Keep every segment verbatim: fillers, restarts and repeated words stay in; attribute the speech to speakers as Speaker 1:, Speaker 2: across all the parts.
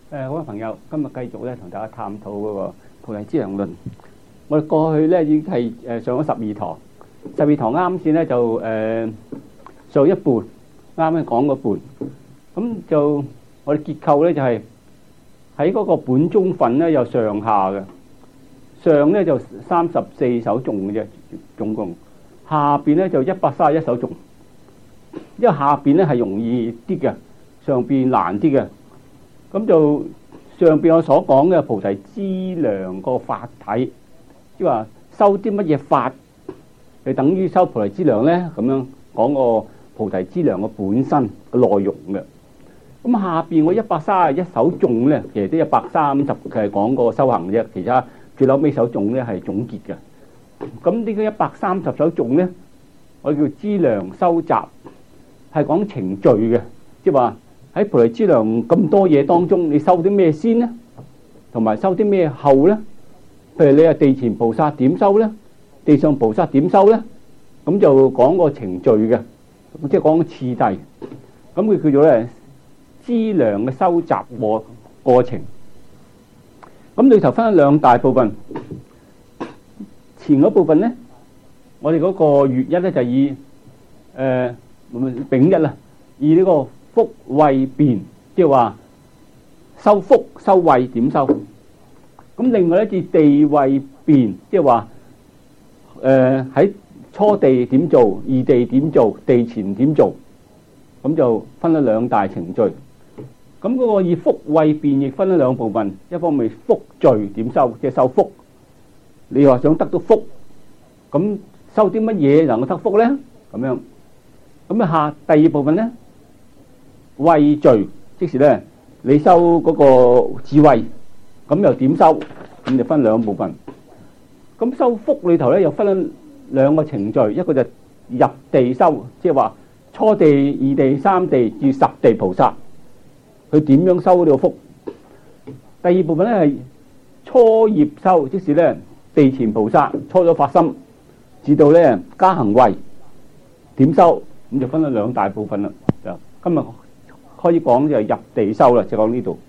Speaker 1: 誒，各位朋友，今日繼續咧同大家探討嗰個菩提資糧論。我哋過去咧已經係誒上咗十二堂，十二堂啱先咧就誒上一半，啱啱講嗰半。咁就我哋結構咧就係喺嗰個本宗分咧有上下嘅，上咧就三十四首頌嘅啫，總共下邊咧就一百三十一首頌，因為下邊咧係容易啲嘅，上邊難啲嘅。咁就上邊我所講嘅菩提資糧個法體，即係話修啲乜嘢法，係等於修菩提資糧咧？咁樣講個菩提資糧個本身個內容嘅。咁下邊我一百三十一首頌咧，其實都一百三十係講個修行啫，其他最後尾首頌咧係總結嘅。咁呢個一百三十首頌咧，我叫資糧修習，係講程序嘅，即係話。喺菩提資糧咁多嘢當中，你修啲咩先呢？同埋修啲咩後呢？譬如你係地前菩薩點修呢？地上菩薩點修呢？咁就講個程序嘅，即係講個次第。咁佢叫做咧資糧嘅修習過過程。咁裏頭分咗兩大部分。前嗰部分呢，我哋嗰個月一咧就以誒丙一啦，以呢個。福慧辨，即係話修福修慧點修？咁另外一節地慧辨，即係話誒喺初地點做，二地點做，地前點做，咁就分咗兩大程序。咁嗰個以福慧辨亦分咗兩部分，一方面福序點修，即係修福。你話想得到福，咁修啲乜嘢能夠得福咧？咁樣，咁啊下第二部分咧？慧序，即是咧，你修嗰個智慧，咁又點修？咁就分兩部分。咁修福裏頭咧，又分兩個程序，一個就入地修，即係話初地、二地、三地至十地菩薩，佢點樣修呢個福？第二部分咧係初業修，即是咧地前菩薩初咗發心，至到咧加行慧點修？咁就分咗兩大部分啦。就今日。可以講就係入地修啦，就講呢度。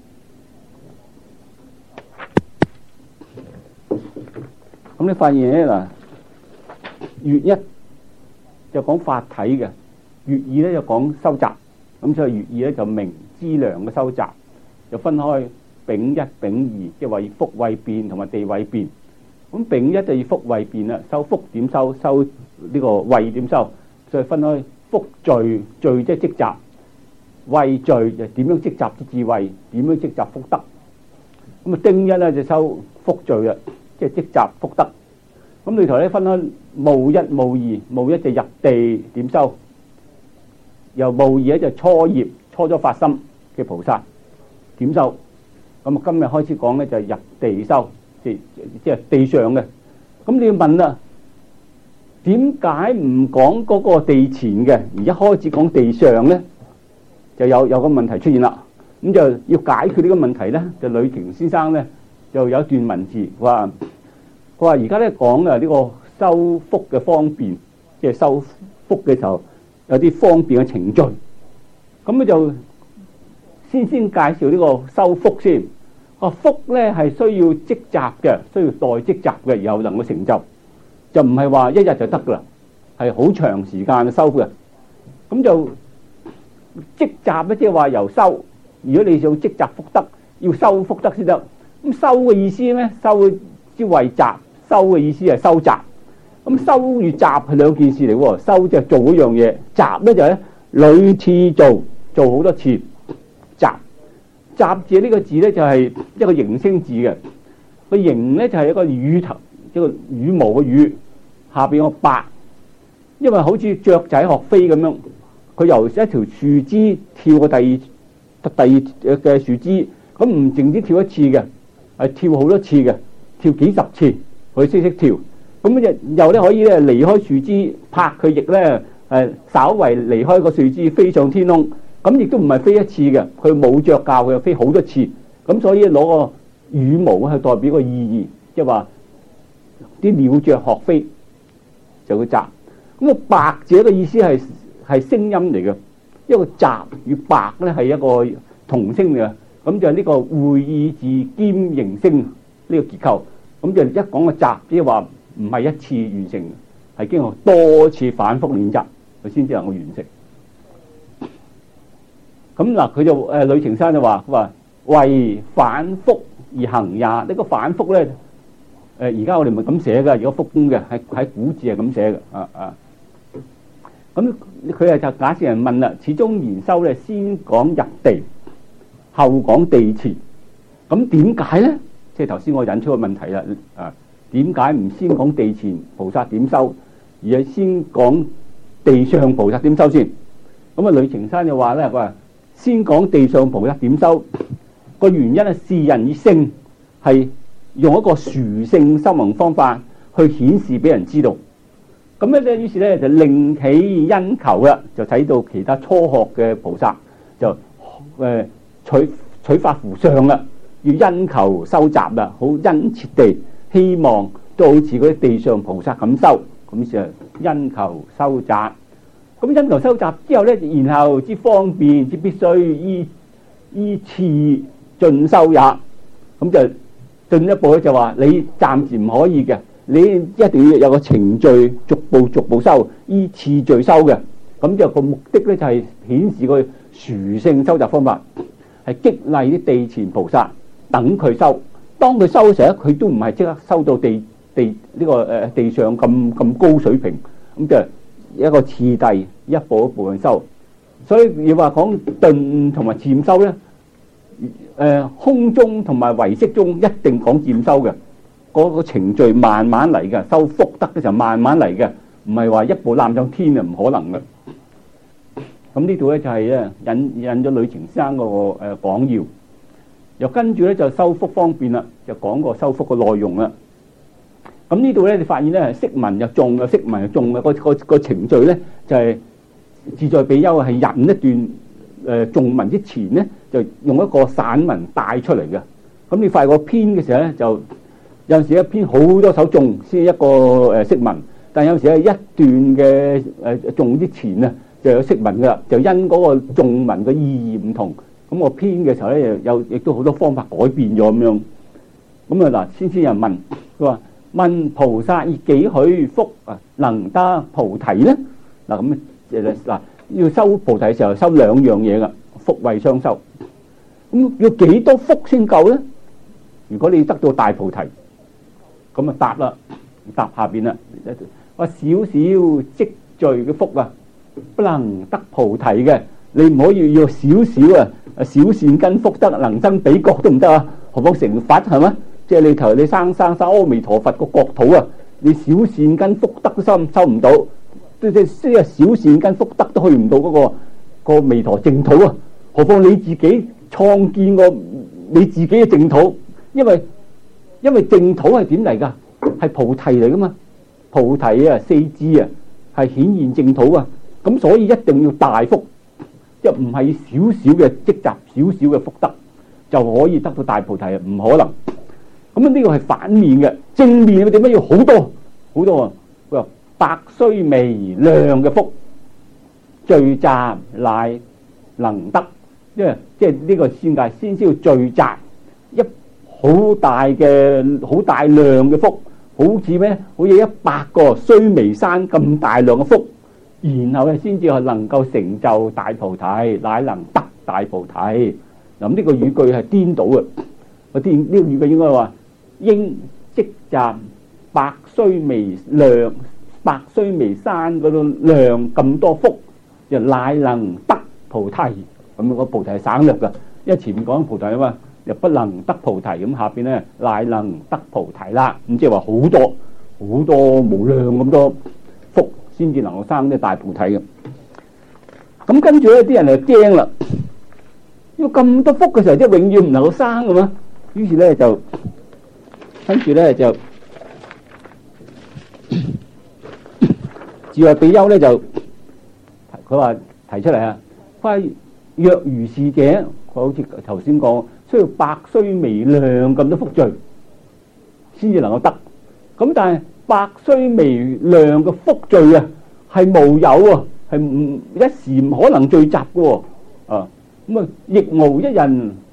Speaker 1: 咁你發現咧嗱，月一就講法體嘅，月二咧就講修習。咁所以月二咧就明資糧嘅修習，就分開丙一、丙二，即係話以福慧辨同埋地慧辨。咁丙一就以福慧辨啦，修福點修，修呢個慧點修，所以分開福序，序即係積集。慧序就點樣積集啲智慧，點樣積集福德。咁啊丁一咧就修福序啦，即係積集福德。咁裏頭咧分開戊一、戊二，戊一就入地點修，由戊二咧就初業，初咗發心嘅菩薩點修。咁啊今日開始講咧就係入地修，即即係地上嘅。咁你要問啦，點解唔講嗰個地前嘅，而一開始講地上咧？就有有個問題出現啦，咁就要解決呢個問題咧，就呂澂先生咧就有一段文字話，佢話而家咧講啊呢個修福嘅方便，即係修福嘅時候有啲方便嘅程序，咁咧就先先介紹呢個修福先。個福咧係需要積集嘅，需要代積集嘅，然後能夠成就，就唔係話一日就得噶啦，係好長時間修嘅，咁就。積集咧，即係話由修。如果你想積集福德，要修福德先得。咁修嘅意思咧，修之為集，修嘅意思係收集。咁修與集係兩件事嚟喎。修就係做嗰樣嘢，集咧就係屢次做，做好多次。集集字呢個字咧就係一個形聲字嘅。個形咧就係一個羽頭，一個羽毛嘅羽，下邊個白。因為好似雀仔學飛咁樣。佢由一條樹枝跳過第二第二嘅樹枝，咁唔淨止跳一次嘅，係跳好多次嘅，跳幾十次，佢識識跳。咁咧又咧可以咧離開樹枝，拍佢翼咧誒，稍為離開個樹枝飛上天空。咁亦都唔係飛一次嘅，佢冇着教佢又飛好多次。咁所以攞個羽毛係代表個意義，即係話啲鳥雀學飛就會集。咁個白字嘅意思係。係聲音嚟嘅，一個集與白咧係一個同聲嘅， 咁就呢個會意字兼形聲呢個結構。咁就一講個集，即係話唔係一次完成，係經過多次反覆練習，佢先至能夠完成。咁嗱，佢就誒呂程山就話：佢話為反覆而行也。呢個反覆咧，誒而家我哋唔係咁寫嘅，如果覆工嘅係喺古字係咁寫嘅，啊啊。咁佢啊就假設人問啦，始終研修咧先講入地，後講地前，咁點解咧？即係頭先我引出個問題啦，啊，點解唔先講地前菩薩點修，而係先講地上菩薩點修先？咁啊，呂程山就話咧，佢話先講地上菩薩點修，個原因係示人以聖，係用一個殊勝修行方法去顯示俾人知道。咁咧，於是咧就另起因求啦，就睇到其他初學嘅菩薩就誒、呃、取取法乎上啦。要因求修習啦，好殷切地希望都好似嗰啲地上菩薩咁修，咁就因求修習。咁因求修習之後咧，然後之方便之必須依依次進修也。咁就進一步咧就話你暫時唔可以嘅，你一定要有個程序，逐步逐步修，依次序修嘅。咁就個目的咧就係顯示佢殊勝修習方法，係激勵啲地前菩薩。等佢修，當佢修嘅時候，佢都唔係即刻修到地地呢、這個誒、呃、地上咁咁高水平，咁就一個次第，一步一步去修。所以要話講頓同埋漸修咧，誒、呃、空中同埋唯識中一定講漸修嘅，嗰、那個程序慢慢嚟嘅，修福德嘅時候慢慢嚟嘅，唔係話一步攬上天啊，唔可能嘅。咁呢度咧就係咧引引咗呂程山個誒講要。又跟住咧就修福方便啦，就講個修福嘅內容啦。咁呢度咧你發現咧釋文又重又釋文又重嘅個個個程序咧就係、是、自在比丘係引一段誒重、呃、文之前咧就用一個散文帶出嚟嘅。咁你發覺編嘅時候咧就有陣時咧編好多首重先一個誒釋文，但有陣時咧一段嘅誒重之前咧就有釋文噶啦，就因嗰個重文嘅意義唔同。咁我編嘅時候咧，又亦都好多方法改變咗咁樣。咁啊嗱，先先有人問佢話：問菩薩以幾許福啊，能得菩提咧？嗱咁誒嗱，要修菩提嘅時候修兩樣嘢噶，福慧雙修。咁要幾多福先夠咧？如果你得到大菩提，咁啊答啦，答下邊啦。話少少積聚嘅福啊，不能得菩提嘅。你唔可以要少少啊！小善根福德能生彼國都唔得啊！何況成佛係嘛？即係你頭你生生生阿彌陀佛個國土啊！你小善根福德都收收唔到，即係即係小善根福德都去唔到嗰個個彌陀淨土啊！何況你自己創建個你自己嘅淨土？因為因為淨土係點嚟㗎？係菩提嚟㗎嘛？菩提啊，四智啊，係顯現淨土啊！咁所以一定要大福。即係唔係少少嘅積集，少少嘅福德就可以得到大菩提啊？唔可能。咁啊呢個係反面嘅，正面嘅點解要好多好多啊？佢話百須彌量嘅福聚集乃能得，因為即係呢個先界先先要聚集一好大嘅好大量嘅福，好似咩？好似一百個須彌山咁大量嘅福。然後咧，先至係能夠成就大菩提，乃能得大菩提。嗱，咁呢個語句係顛倒嘅。個顛呢個語句應該話：應積集百須彌量，百須彌山嗰度量咁多福，就乃能得菩提。咁個菩提係省略嘅，因為前面講菩提啊嘛，又不能得菩提。咁下邊咧，乃能得菩提啦。咁即係話好多好多無量咁多福。先至能夠生啲大菩提嘅。咁跟住咧，啲人就驚啦，要咁多福嘅時候，即係永遠唔能夠生嘅嘛。於是咧就跟住咧就自在比丘咧就佢話提出嚟啊，佢話若如是者，佢好似頭先講，需要百須彌量咁多福聚先至能夠得。咁但係百須彌量嘅福聚啊，係無有啊，係唔一時唔可能聚集嘅喎，啊咁啊，亦無一人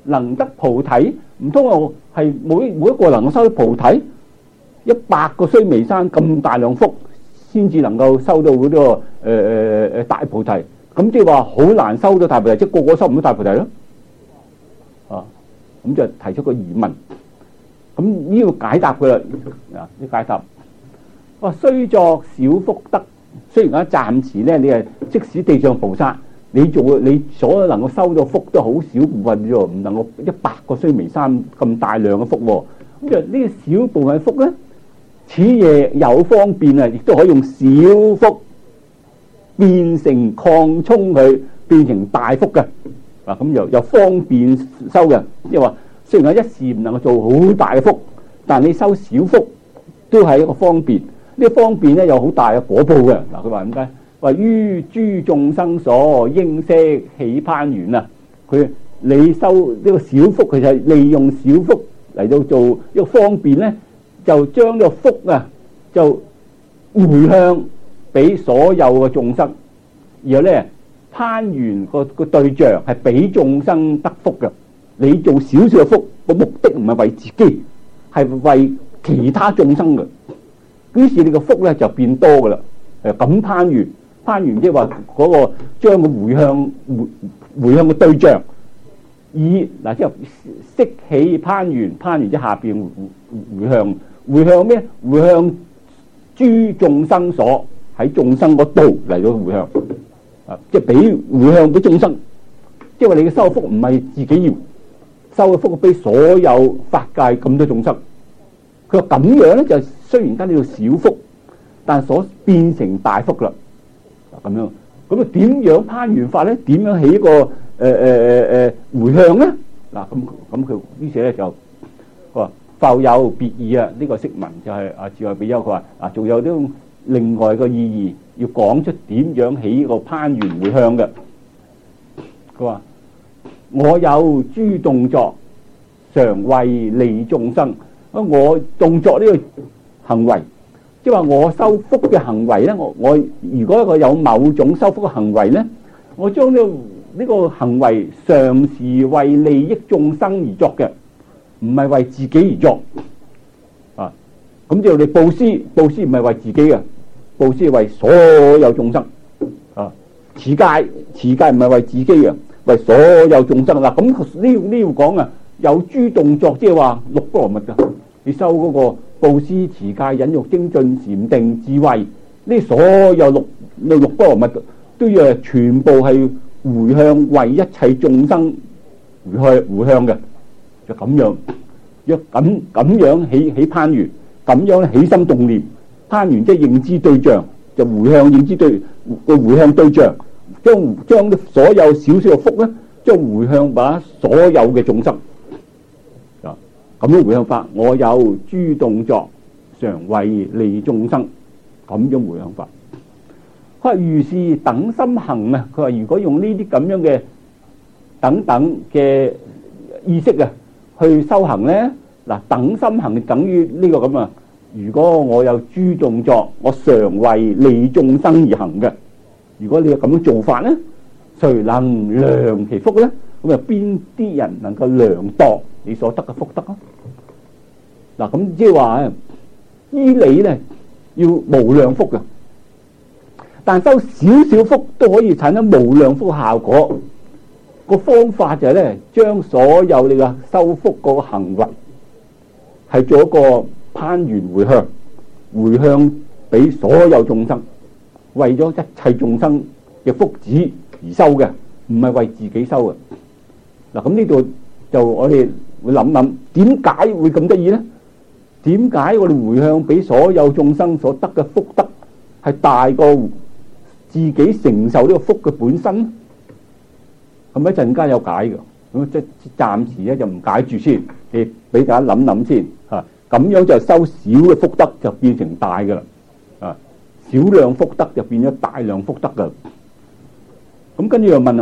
Speaker 1: 能得菩提，唔通我係每每一個能夠收到菩提？一百個須彌山咁大量福，先至能夠收到嗰、那個誒誒誒大菩提。咁即係話好難收到大菩提，即係個個收唔到大菩提咯。啊，咁就提出個疑問。咁呢個解答佢啦，啊，呢解答。哇，雖作小福德，雖然而家暫時咧，你係即使地上菩薩，你做你所能夠收到福都好少部分啫，唔能夠一百個須彌山咁大量嘅福。咁就呢個小部分福咧，此夜有方便啊，亦都可以用小福變成擴充佢，變成大福嘅。嗱，咁又又方便收嘅，即係話雖然我一時唔能夠做好大嘅福，但你收小福都係一個方便。呢個方便咧有好大嘅果報嘅。嗱，佢話點解？話於諸眾生所應悉起攀緣啊！佢你收呢個小福，其實係利用小福嚟到做一個方便咧，就將呢個福啊就回向俾所有嘅眾生，然後咧攀緣個個對象係俾眾生得福嘅。你做少少嘅福，個目的唔係為自己，係為其他眾生嘅。於是你個福咧就變多噶啦。誒咁攀緣，攀緣即係話嗰個將個回向回回向嘅對象，以嗱即係悉起攀緣，攀緣即係下邊回回向，回向咩？回向諸眾生所喺眾生嗰度嚟到回向，啊即係俾回向俾眾生，即係話你嘅收福唔係自己要，收嘅福俾所有法界咁多眾生。佢話咁樣咧就雖然間呢度小福，但所變成大福啦。咁樣咁啊點樣攀緣法咧？點樣起一個誒誒誒誒回向咧？嗱咁咁佢於是咧就佢話復有別義啊！呢、這個釋文就係啊智慧比丘佢話啊，仲有啲另外個意義要講出點樣起個攀緣回向嘅。佢話我有諸動作，常為利眾生。啊！我動作呢個行為，即係話我修福嘅行為咧。我我如果一個有某種修福嘅行為咧，我將呢個呢個行為常時為利益眾生而作嘅，唔係為自己而作啊。咁就你布施，布施唔係為自己嘅，布施係為所有眾生啊。持戒，持戒唔係為自己嘅，為所有眾生啦。咁呢呢度講啊，有諸動作，即係話六波羅蜜噶。你收嗰個布施、持戒、忍辱、精進、禪定、智慧，呢所有六六六波羅蜜都要全部係回向為一切眾生回向回向嘅，就咁樣，若咁咁樣起起攀緣，咁樣起心動念，攀緣即係認知對象，就回向認知對個回向對象，將將所有少少嘅福咧，將回向把所有嘅眾生。咁樣回向法，我有諸動作，常為利眾生。咁樣回向法，佢話如是等心行啊！佢話如果用呢啲咁樣嘅等等嘅意識啊，去修行咧，嗱等心行等於呢個咁啊。如果我有諸動作，我常為利眾生而行嘅。如果你有咁樣做法咧，誰能量其福咧？咁啊，邊啲人能夠量度你所得嘅福德啊？嗱，咁即係話依理咧要無量福嘅，但收少少福都可以產生無量福嘅效果。個方法就係咧，將所有你嘅修福嗰個行為係做一個攀緣回向，回向俾所有眾生，為咗一切眾生嘅福祉而修嘅，唔係為自己修嘅。嗱，咁呢度就我哋會諗諗，點解會咁得意咧？點解我哋回向俾所有眾生所得嘅福德係大過自己承受呢個福嘅本身？咁一陣間有解嘅，咁即係暫時咧就唔解住先，你俾大家諗諗先嚇。咁樣就收少嘅福德就變成大嘅啦，啊，少量福德就變咗大量福德嘅。咁跟住又問啦，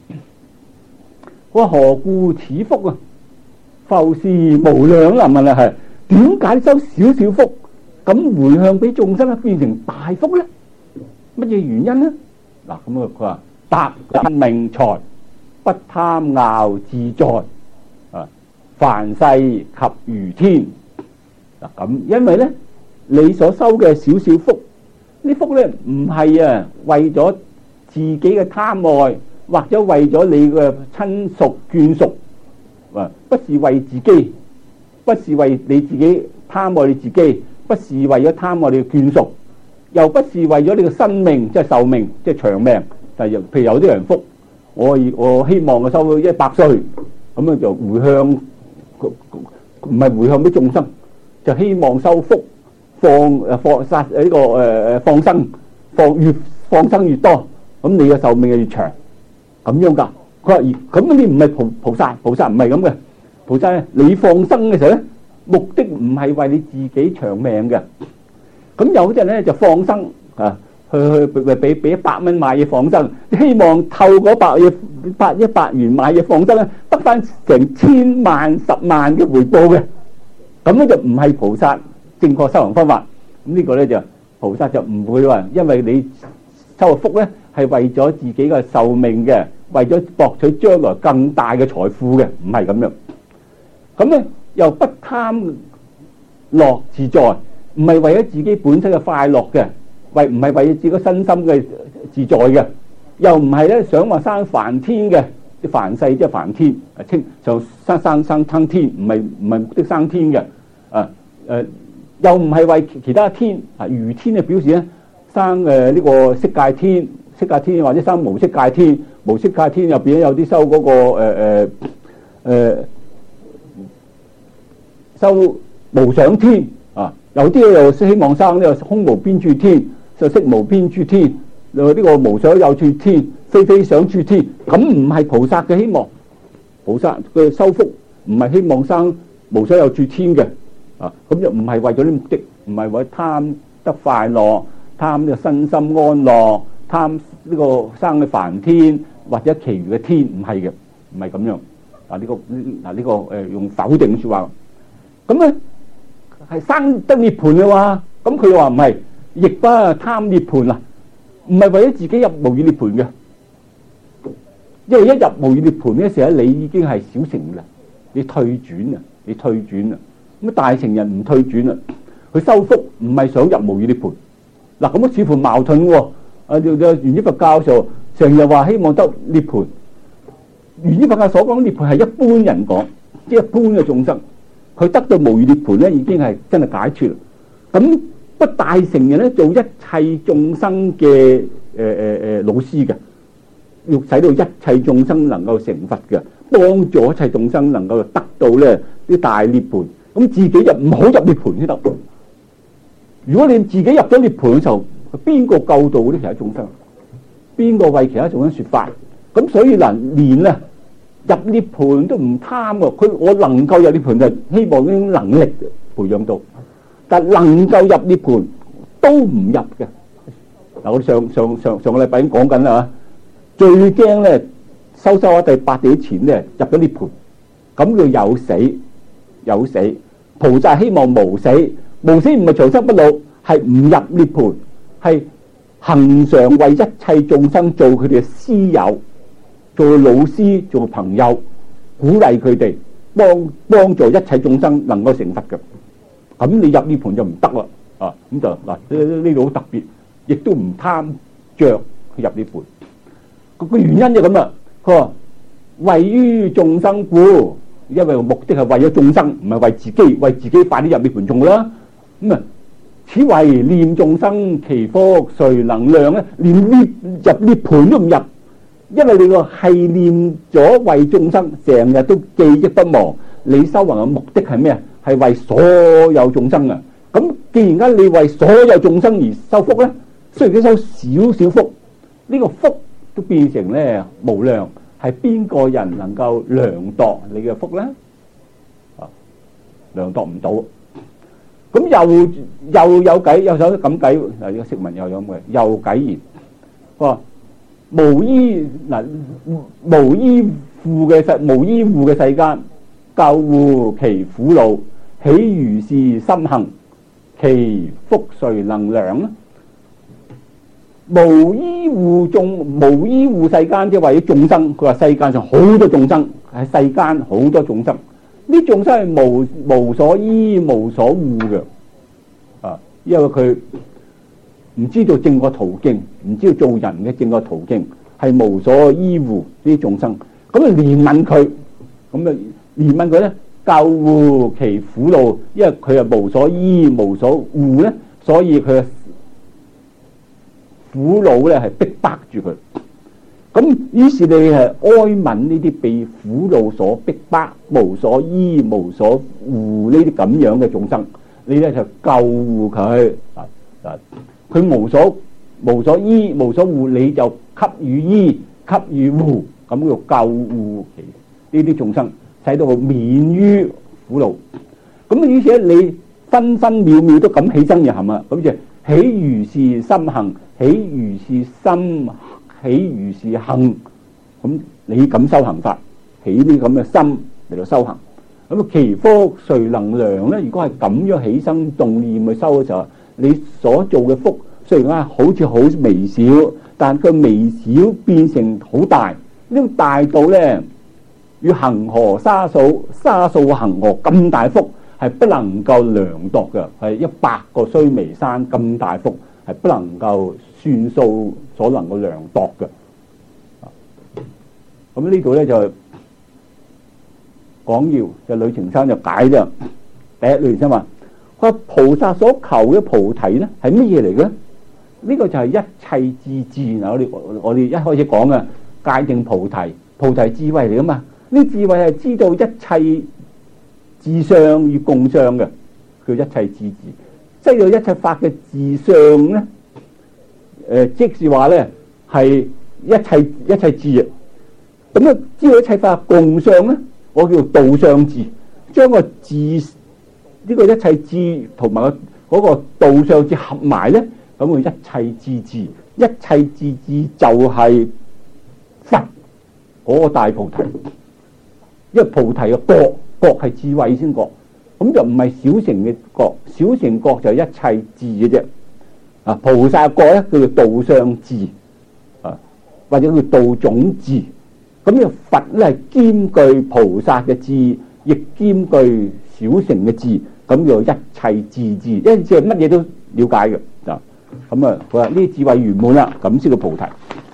Speaker 1: 我話何故此福啊？復是無量啦，問啊係。點解收少少福咁回向俾眾生咧，變成大福咧？乜嘢原因咧？嗱，咁啊佢話答：命財不貪樂自在， 凡世及如天。嗱咁，因為咧你所收嘅少少福，呢福咧唔係啊為咗自己嘅貪愛，或者為咗你嘅親屬眷屬，啊，不是為自己，不是為你自己貪愛你自己，不是為咗貪愛你嘅眷屬，又不是為咗你嘅生命，即係壽命，即係長命。但係譬如有啲人福，我我希望我收到一百歲，咁樣就回向，唔係回向俾眾生，就希望收福，放誒放殺呢個誒誒放生，放越放生越多，咁你嘅壽命就越長，咁樣噶。佢話咁你唔係菩菩薩，菩薩唔係咁嘅。菩薩咧，你放生嘅時候咧，目的唔係為你自己長命嘅。咁有啲人咧就放生啊，去去俾俾俾一百蚊買嘢放生，希望透過百嘢百一百元買嘢放生咧，得翻成千萬十萬嘅回報嘅。咁咧就唔係菩薩正確修行方法。咁呢個咧就菩薩就唔會話，因為你收福咧係為咗自己嘅壽命嘅，為咗博取將來更大嘅財富嘅，唔係咁樣。咁咧又不貪樂自在，唔係為咗自己本身嘅快樂嘅，為唔係為咗自己身心嘅自在嘅，又唔係咧想話生梵天嘅，啲凡世即係梵天，啊稱就生生生生天，唔係唔係目的生天嘅，啊誒又唔係為其他天啊，如天嘅表示咧生誒呢個色界天，色界天或者生無色界天，無色界天入邊有啲收嗰個誒誒誒收無想天啊，有啲又希望生呢個空無邊處天，就色無邊處天，呢個無所有處天，非非想處天，咁唔係菩薩嘅希望。菩薩嘅修福唔係希望生無所有處天嘅啊，咁就唔係為咗啲目的，唔係為貪得快樂，貪呢個身心安樂，貪呢個生嘅梵天或者其餘嘅天，唔係嘅，唔係咁樣啊。呢個嗱呢個誒用否定說話。咁咧係生得涅槃嘅話，咁佢又話唔係，亦不貪涅槃啦，唔係為咗自己入無餘涅槃嘅，因為一入無餘涅槃嘅時候，你已經係小乘啦，你退轉啊，你退轉啦，咁大乘人唔退轉啦，佢修福唔係想入無餘涅槃，嗱咁啊似乎矛盾喎。啊，原依佛教授成日話希望得涅槃，原依佛教所講涅槃係一般人講，即係一般嘅眾生。佢得到無餘涅槃咧，已經係真係解脫啦。咁不大乘人咧，做一切眾生嘅誒誒誒老師嘅，要使到一切眾生能夠成佛嘅，幫助一切眾生能夠得到咧啲大涅槃。咁自己就唔好入涅槃先得。如果你自己入咗涅槃嘅時候，邊個救度啲其他眾生？邊個為其他眾生說法？咁所以嗱，連啊入涅槃都唔貪喎，佢我能夠入涅槃就希望呢種能力培養到，但能夠入涅槃都唔入嘅。嗱，我哋上上上上個禮拜已經講緊啦，最驚咧收收下第八地前咧入咗涅槃，咁叫有死有死。菩薩希望無死，無死唔係長生不老，係唔入涅槃，係恆常為一切眾生做佢哋嘅師友。做老師，做朋友，鼓勵佢哋，幫幫助一切眾生能夠成佛嘅。咁你入涅槃就唔得啦，啊咁就嗱呢呢度好特別，亦都唔貪着去入涅槃。個原因就咁啦。佢話為於眾生故，因為目的係為咗眾生，唔係為自己，為自己快啲入涅槃仲好啦。咁啊，此為念眾生其福，誰能量咧？連涅入涅槃都唔入。因為你個係念咗為眾生，成日都記憶不忘。你修行嘅目的係咩啊？係為所有眾生啊！咁既然間你為所有眾生而修福咧，雖然你修少少福，呢個福都變成咧無量，係邊個人能夠量度你嘅福咧？啊，量度唔到。咁又又有計，又有咁計。嗱，呢個釋文又有咁嘅，又計言。佢話無依嗱，無依附嘅世，無依附嘅世間，救護其苦惱，喜如是心行，其福誰能量呢？無依護眾，無依護世間，即係為咗眾生。佢話世界上好多眾生，喺世間好多眾生， 呢眾生係無無所依無所護嘅啊，因為佢唔知道正確途徑，唔知道做人嘅正確途徑，係無所依護呢啲眾生。咁啊憐憫佢，咁啊憐憫佢咧，救護其苦惱，因為佢係無所依無所護咧，所以佢嘅苦惱咧係逼迫住佢。咁於是你係哀憫呢啲被苦惱所逼迫、無所依無所護呢啲咁樣嘅眾生，你咧就救護佢啊啊！佢無所無所依無所護，你就給予依給予護，咁叫救護其呢啲眾生，使到佢免於苦惱。咁於是咧，你分分秒秒都咁起身嘅係嘛？咁就起如是心行，起如是心。起如是行，咁你咁修行法，起啲咁嘅心嚟到修行，咁其福誰能量咧？如果係咁樣起心動念去修嘅時候，你所做嘅福雖然啊好似好微小，但佢微小變成好大，呢個大到咧，與恒河沙數沙數恒河咁大福，係不能夠量度嘅，係一百個須彌山咁大福，係不能夠算數所能夠量度嘅。咁呢度咧就講要就呂澄生就解啫。第一呂澄生話：佢話菩薩所求嘅菩提咧係乜嘢嚟嘅？呢個就係一切智智。嗱，我哋我哋一開始講嘅界定菩提，菩提智慧嚟噶嘛？呢智慧係知道一切自相與共相嘅，叫一切智智。知道一切法嘅自相咧。誒、呃，即是話咧，係一切一切智啊！咁啊，知道一切法共相咧，我叫道相智，將個智呢、這個一切智同埋個嗰個道相智合埋咧，咁佢一切智智，一切智智就係佛嗰個大菩提。因為菩提嘅覺覺係智慧先覺，咁就唔係小乘嘅覺，小乘覺就係一切智嘅啫。啊，菩薩覺咧叫做道相智，啊或者叫道種智。咁呢個佛咧係兼具菩薩嘅智，亦兼具小乘嘅智，咁叫一切智智，一切乜嘢都了解嘅。啊，咁啊佢話呢啲智慧圓滿啦，咁先叫菩提。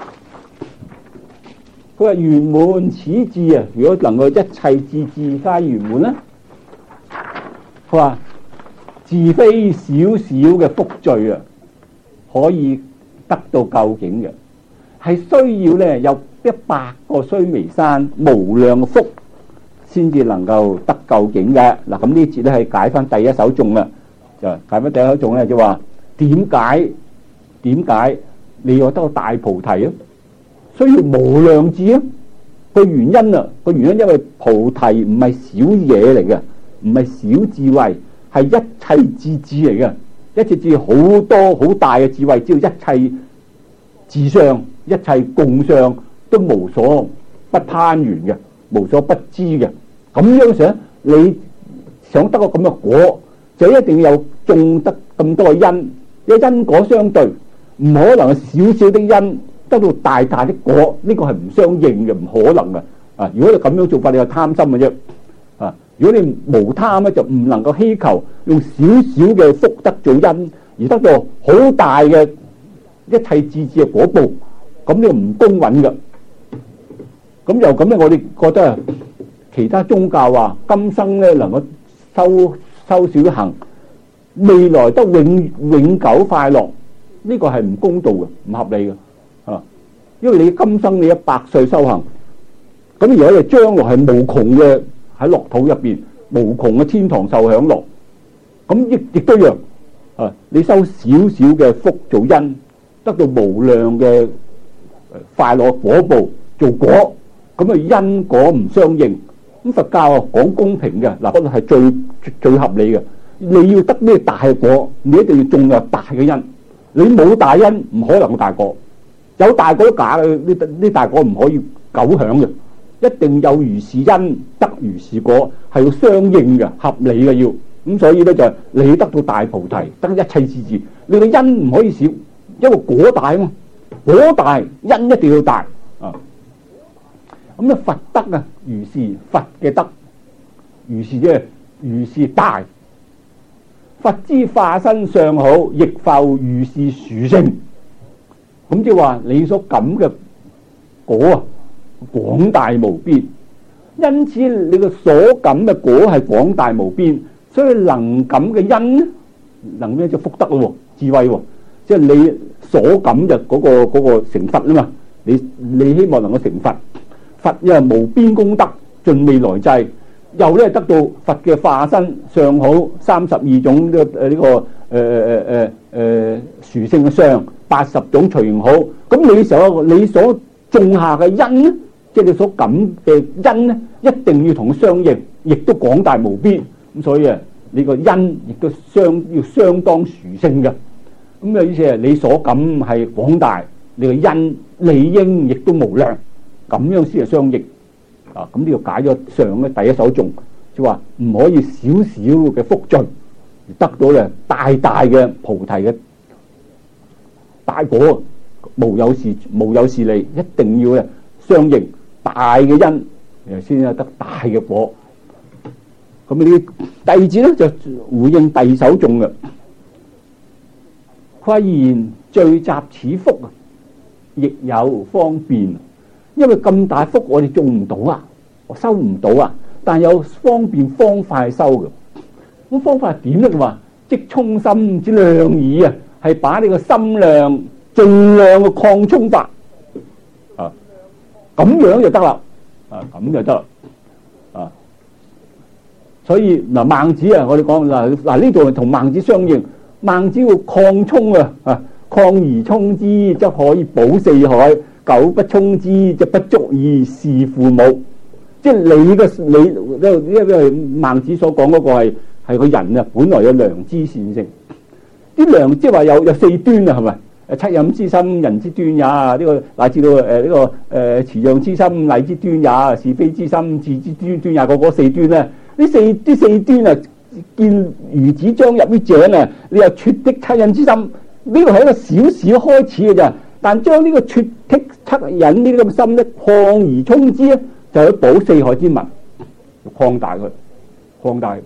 Speaker 1: 佢話圓滿此智啊，如果能夠一切智智皆圓滿咧，佢話自非少少嘅福罪啊，可以得到究竟嘅，係需要咧有一百個須彌山無量嘅福，先至能夠得究竟嘅。嗱，咁呢節咧係解翻第一首頌啦，就解翻第一首頌咧就話點解點解你要得到大菩提啊？需要無量智啊！個原因啊，個原因因為菩提唔係小嘢嚟嘅，唔係小智慧，係一切智智嚟嘅。一切智好多好大嘅智慧，只要一切自相、一切共相，都無所不攀緣嘅，無所不知嘅。咁樣想，你想得個咁嘅果，就一定要有種得咁多嘅因，因因果相對，唔可能少少的因得到大大的果，呢個係唔相應嘅，唔可能嘅。啊，如果你咁樣做法，你係貪心嘅啫。啊，如果你無貪咧，就唔能夠希求用少少嘅福德做因，而得到好大嘅一切智智嘅果報，咁你唔公允嘅。咁又咁咧，我哋覺得啊，其他宗教話今生咧能夠修修小行，未來得永永久快樂，呢個係唔公道嘅，唔合理嘅。啊，因為你今生你一百歲修行，咁如果你將來係無窮嘅喺樂土入邊，無窮嘅天堂受享樂，咁亦亦都一樣。啊，你收少少嘅福做因，得到無量嘅快樂果報做果，咁啊因果唔相應。咁佛教啊講公平嘅，嗱，嗰個係最最合理嘅。你要得咩大嘅果，你一定要種有大嘅因。你冇大因，唔可能有大果。有大果都假嘅，呢呢大果唔可以久享嘅，一定有如是因得如是果，係要相應嘅，合理嘅要。咁所以咧就係你得到大菩提，得一切智智，你個因唔可以少，因為果大啊嘛，果大因一定要大啊。咁啊佛德啊如是，佛嘅德如是即係如是大。佛之化身相好，亦復如是殊勝。咁即係話你所感嘅果啊，廣大無邊。因此你個所感嘅果係廣大無邊，所以能感嘅因咧，能咩就福德咯，智慧喎。即係你所感嘅嗰個嗰個成佛啊嘛。你你希望能夠成佛，佛因為無邊功德，盡未來際。又咧得到佛嘅化身相好，三十二種嘅誒呢個誒誒誒誒殊勝嘅相，八十種隨形好。咁你所你所種下嘅因咧，即係你所感嘅因咧，一定要同佢相應，亦都廣大無邊。咁所以啊，你個因亦都相要相當殊勝嘅。咁嘅意思係你所感係廣大，你個因理應亦都無量，咁樣先係相應。啊，咁呢個解咗上嘅第一首頌，就話唔可以少少嘅福盡，得到咧大大嘅菩提嘅大果，無有是無有是利，一定要咧相應大嘅因，誒先有得大嘅果。咁呢第二節咧就回應第二首頌嘅，佢言聚集此福啊，亦有方便。因為咁大福我哋種唔到啊，我收唔到啊，但有方便方法去收嘅。咁方法係點咧？佢話即充心之量耳啊，係把你個心量盡量嘅擴充法啊，咁樣就得啦，啊咁就得啦，啊。所以嗱孟子啊，我哋講嗱嗱呢度係同孟子相應，孟子要擴充啊，啊擴而充之，則可以保四海。久不充之，就不足以事父母。即係你嘅你，因為孟子所講嗰個係係個人啊，本來有良知善性。啲良即係話有有四端啊，係咪？誒惻隱之心，人之端也。呢、這個乃至到誒呢個誒辭讓之心，禮之端也；是非之心，智之端端也。個嗰四端咧，呢四啲四端啊，見孺子將入於井啊，你又撮的惻隱之心，呢個係一個小小開始嘅咋。但將呢個撮剔惻隱呢啲咁嘅心咧，擴而充之咧，就去保四海之民，擴大佢，擴大。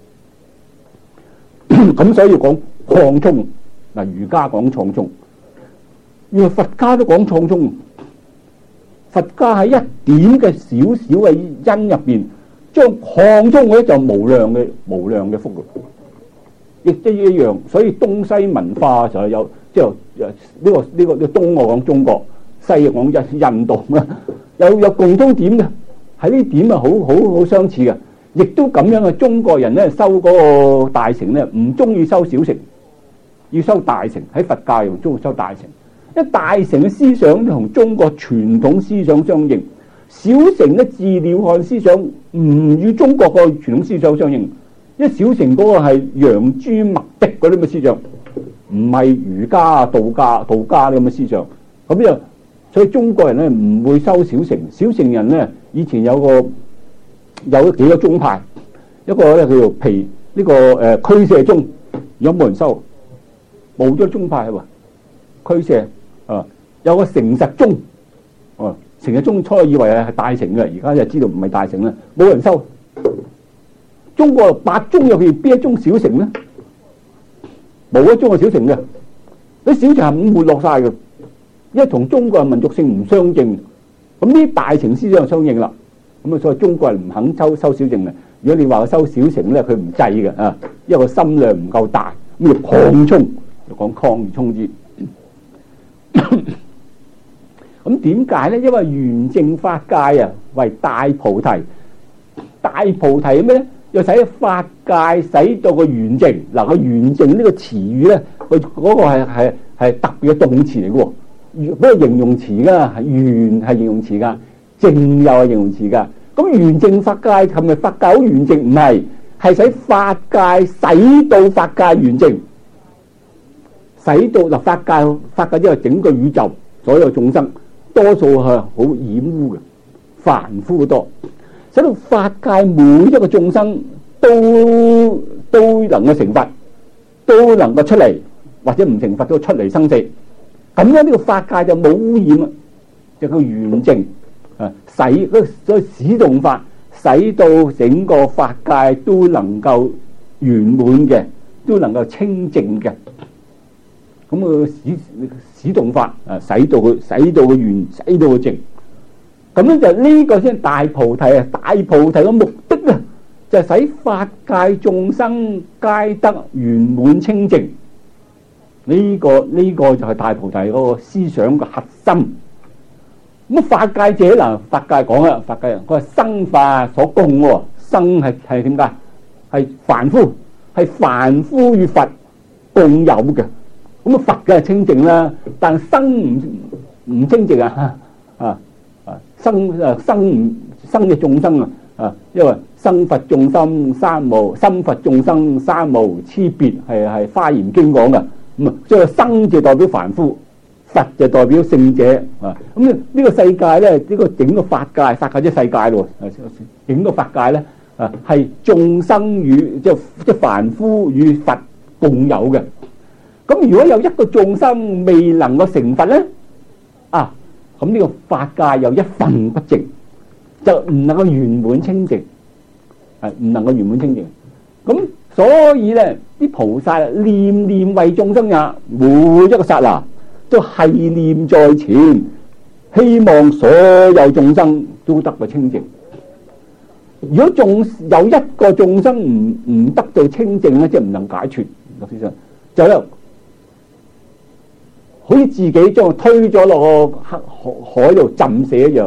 Speaker 1: 咁所以講擴充嗱，儒家講創充，原來佛家都講創充。佛家喺一點嘅少少嘅因入邊，將擴充嘅就無量嘅無量嘅福嘅，亦都一樣。所以東西文化就係有。即係呢個呢、這個呢東我講中國，西講印印度啦，有有共通點嘅，喺呢點啊好好好相似嘅，亦都咁樣嘅。中國人咧修嗰個大乘咧，唔中意修小乘，要修大乘。喺佛教用中意修大乘，因為大乘嘅思想同中國傳統思想相應，小乘咧自了漢思想唔與中國個傳統思想相應，因為小乘嗰個係楊朱墨翟嗰啲咁嘅思想。唔係儒家、道家、道家呢咁嘅思想，咁又所以中國人咧唔會修小乘。小乘人咧以前有個有幾個宗派，一個咧叫做皮呢、這個誒俱舍宗，有冇人修？冇咗宗派係嘛？俱舍啊，有個成實宗，哦，成實宗初以為係大乘嘅，而家就知道唔係大乘啦，冇人修。中國八宗入邊邊一宗小乘咧？冇一宗係小乘嘅，啲小乘係五沒落晒嘅，因為同中國人民族性唔相應，咁呢啲大乘思想相應啦，咁啊所以中國人唔肯收收小乘嘅。如果你話佢收小乘咧，佢唔制嘅啊，因為個心量唔夠大，咁要擴充，就講擴而充之。咁點解咧？因為圓淨法界啊，為大菩提，大菩提咩咧？又使法界使到個圓淨，嗱個圓淨呢個詞語咧，佢嗰個係係係特別嘅動詞嚟嘅喎，不過形容詞噶，圓係形容詞噶，淨又係形容詞噶。咁圓淨法界係咪法界好圓淨？唔係，係使法界使到法界圓淨，使到嗱法界法界即係整個宇宙所有眾生，多數係好染污嘅，凡夫好多。使到法界每一個眾生都都能夠成佛，都能夠出嚟，或者唔成佛都出嚟生死，咁樣呢個法界就冇污染啦，就叫圓淨啊！使嗰所以使動法使到整個法界都能夠圓滿嘅，都能夠清淨嘅。咁佢使使動法啊，使到佢使到佢圓，使到佢淨。咁樣就呢個先大菩提啊！大菩提嘅目的啊，就係使法界眾生皆得圓滿清淨。呢個呢個就係大菩提嗰個思想嘅核心。咁法界者嗱，法界講啦，法界人佢係生法所供喎，生係係點解？係凡夫，係凡夫與佛共有嘅。咁啊，佛嘅係清淨啦，但生唔唔清淨啊！啊啊，生啊生唔生嘅眾生啊啊，因為生佛眾生三無，生佛眾生三無差別，係係《華嚴經》講嘅。咁啊，所以生就代表凡夫。佛就代表聖者啊！咁呢個世界咧，呢個整個法界，法界即係世界咯。整個法界咧啊，係眾生與即係即係凡夫與佛共有嘅。咁如果有一個眾生未能夠成佛咧，啊，咁呢個法界有一分不淨，就唔能夠圓滿清淨，係唔能夠圓滿清淨。咁所以咧，啲菩薩念念為眾生也，每一個剎那都係念在前，希望所有眾生都得個清淨。如果仲有一個眾生唔唔得到清淨咧，即係唔能解脫，就咧好似自己將佢推咗落個黑海度浸死一樣。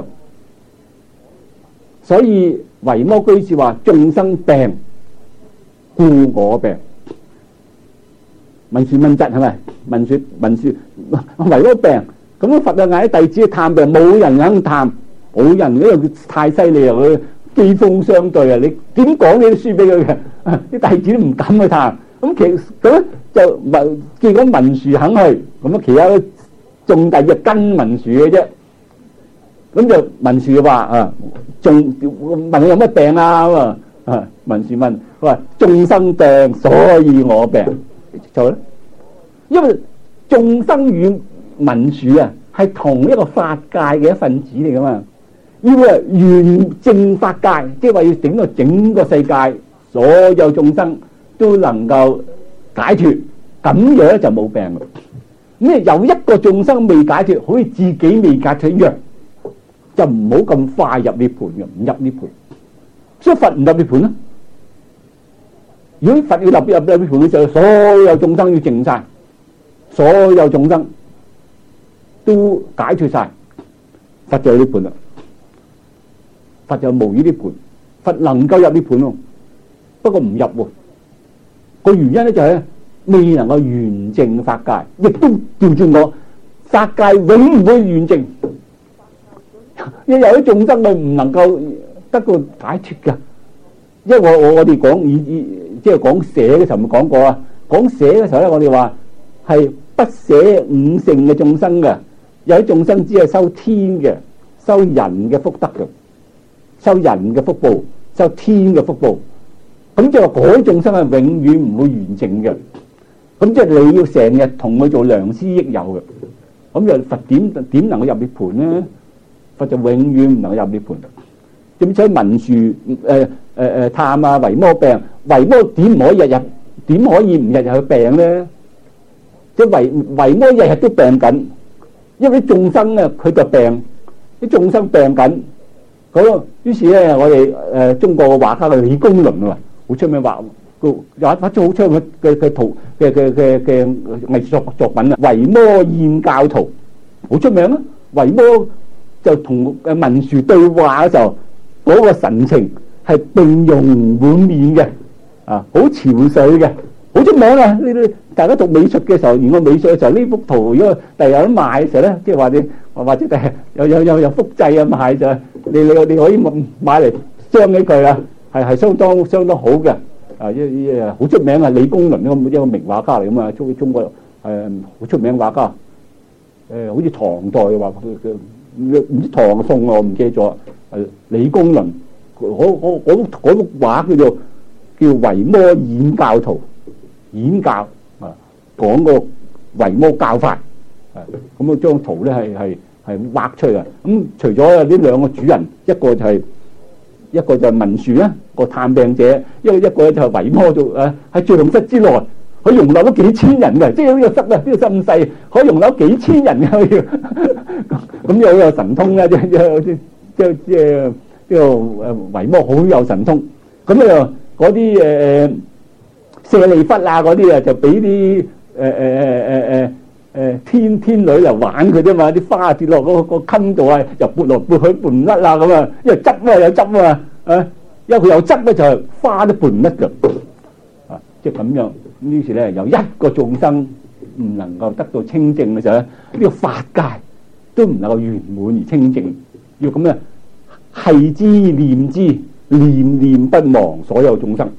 Speaker 1: 所以維摩居士話：眾生病，故我病。文殊問疾係咪？文殊文殊維摩病，咁樣佛啊嗌啲弟子去探病，冇人肯探，冇人，因為佢太犀利啊！佢機鋒相對啊！你點講你都輸俾佢嘅，啲弟子都唔敢去探。咁其實咁就文，結果文殊肯去，咁啊其他眾弟就跟文殊嘅啫。咁就文殊話啊，仲問佢有乜病啊？咁啊啊文殊問佢話：眾生病，所以我病。就咧，因為眾生與文殊啊係同一個法界嘅一份子嚟噶嘛，要係圓正法界，即係話要整個整個世界所有眾生都能夠解脫，咁樣就冇病啦。咩有一個眾生未解脫，好似自己未解脫一樣，就唔好咁快入涅槃嘅，唔入涅槃。所以佛唔入涅槃啦。如果佛要入入入涅槃嘅時候，所有眾生要淨晒，所有眾生都解脫晒，佛就入涅槃啦。佛就無於涅槃，佛能夠入涅槃咯，不過唔入喎。個原因咧就係未能夠完淨法界，亦都調轉我法界永唔會完淨。因為有啲眾生佢唔能夠得到解脫噶。因為我我我哋講以以即係講捨嘅時候咪講過啊，講捨嘅時候咧，我哋話係不捨五乘嘅眾生嘅，有啲眾生只係修天嘅，修人嘅福德嘅，修人嘅福報，修天嘅福報。咁即係話嗰啲眾生係永遠唔會完整嘅。咁即係你要成日同佢做良師益友嘅。咁就佛點點能夠入涅槃咧？佛就永遠唔能夠入涅槃。點解文殊誒誒誒探啊維摩病，維摩點唔可以日日點可以唔日日去病咧？即係維維摩日日都病緊，因為啲眾生咧佢就病，啲眾生病緊。咁於是咧，我哋誒中國嘅畫家嘅李公麟啊，好出名畫個畫畫咗好出名嘅嘅圖嘅嘅嘅嘅藝術作作品啊，維摩燕教圖好出名啊！維摩就同誒文殊對話嘅時候，嗰個神情係病容滿面嘅，啊，好憔悴嘅，好出名啊！呢啲大家讀美術嘅時候，研究美術嘅時候，呢幅圖如果第日有得賣嘅時候咧，即係話你或者第日有有有有複製啊賣就，你你你可以買嚟鑲起佢啦，係係相當相當好嘅，啊一一好出名啊！李公麟一個一個名畫家嚟噶嘛，中中國誒好出名畫家，誒好似唐代嘅畫佢佢唔知唐宋我唔記得咗。誒李公麟嗰嗰嗰嗰幅畫叫做叫維摩演教圖，演教啊講個維摩教法，啊咁啊張圖咧係係係畫出嚟。咁除咗呢兩個主人，一個就係一一個就係文殊啦，個探病者，一一個就係維摩做誒喺象室之內，佢容納咗幾千人嘅，即係呢個室啊，呢個室咁細，可以容納幾千人嘅，咁又有神通咧，即係即即即係呢個誒維摩好有神通，咁咧嗰啲誒舍利弗啊嗰啲啊就俾啲誒誒誒誒誒誒天天女嚟玩佢啫嘛，啲花跌落嗰個坑度啊，又撥落撥去撥唔甩啊咁啊，因為執啊有執啊，啊，因為佢有執咧就係花都撥唔甩嘅，啊，即係咁樣。於是咧，有一個眾生唔能夠得到清淨嘅時候咧，呢個法界都唔能夠圓滿而清淨，要咁咧繫之念之，念念不忘所有眾生。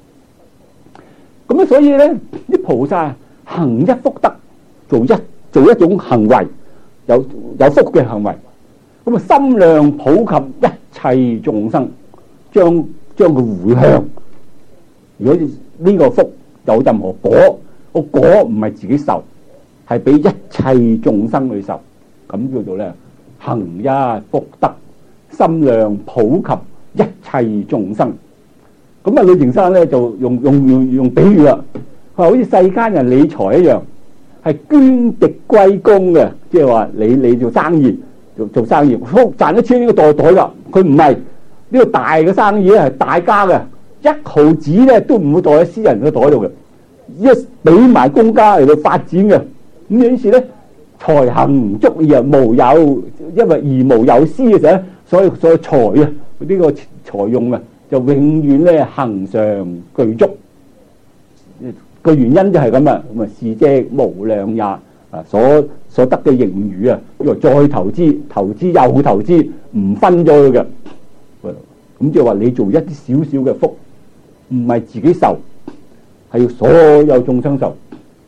Speaker 1: 咁啊，所以咧啲菩薩行一福德，做一做一種行為，有有福嘅行為，咁啊心量普及一切眾生，將將佢回向。如果呢個福有任何果，個果唔係自己受，係俾一切眾生去受，咁叫做咧行一福德，心量普及一切眾生。咁啊，呂澂山咧就用用用用比喻啦，佢話好似世間人理財一樣，係捐滴歸公嘅，即係話你你做生意做做生意，福賺咗錢呢個袋袋啦，佢唔係呢個大嘅生意咧，係大家嘅。一毫子咧都唔會袋喺私人嘅袋度嘅，一俾埋公家嚟到發展嘅。咁於是咧財行足以啊，無有，因為而無有私嘅時候，所以所以財啊呢個財用啊就永遠咧恒常具足。個原因就係咁啊，咁啊是即無量也啊，所所得嘅盈餘啊，要再投資，投資又投資，唔分咗佢嘅。咁即係話你做一啲少少嘅福，唔係自己受，係要所有眾生受。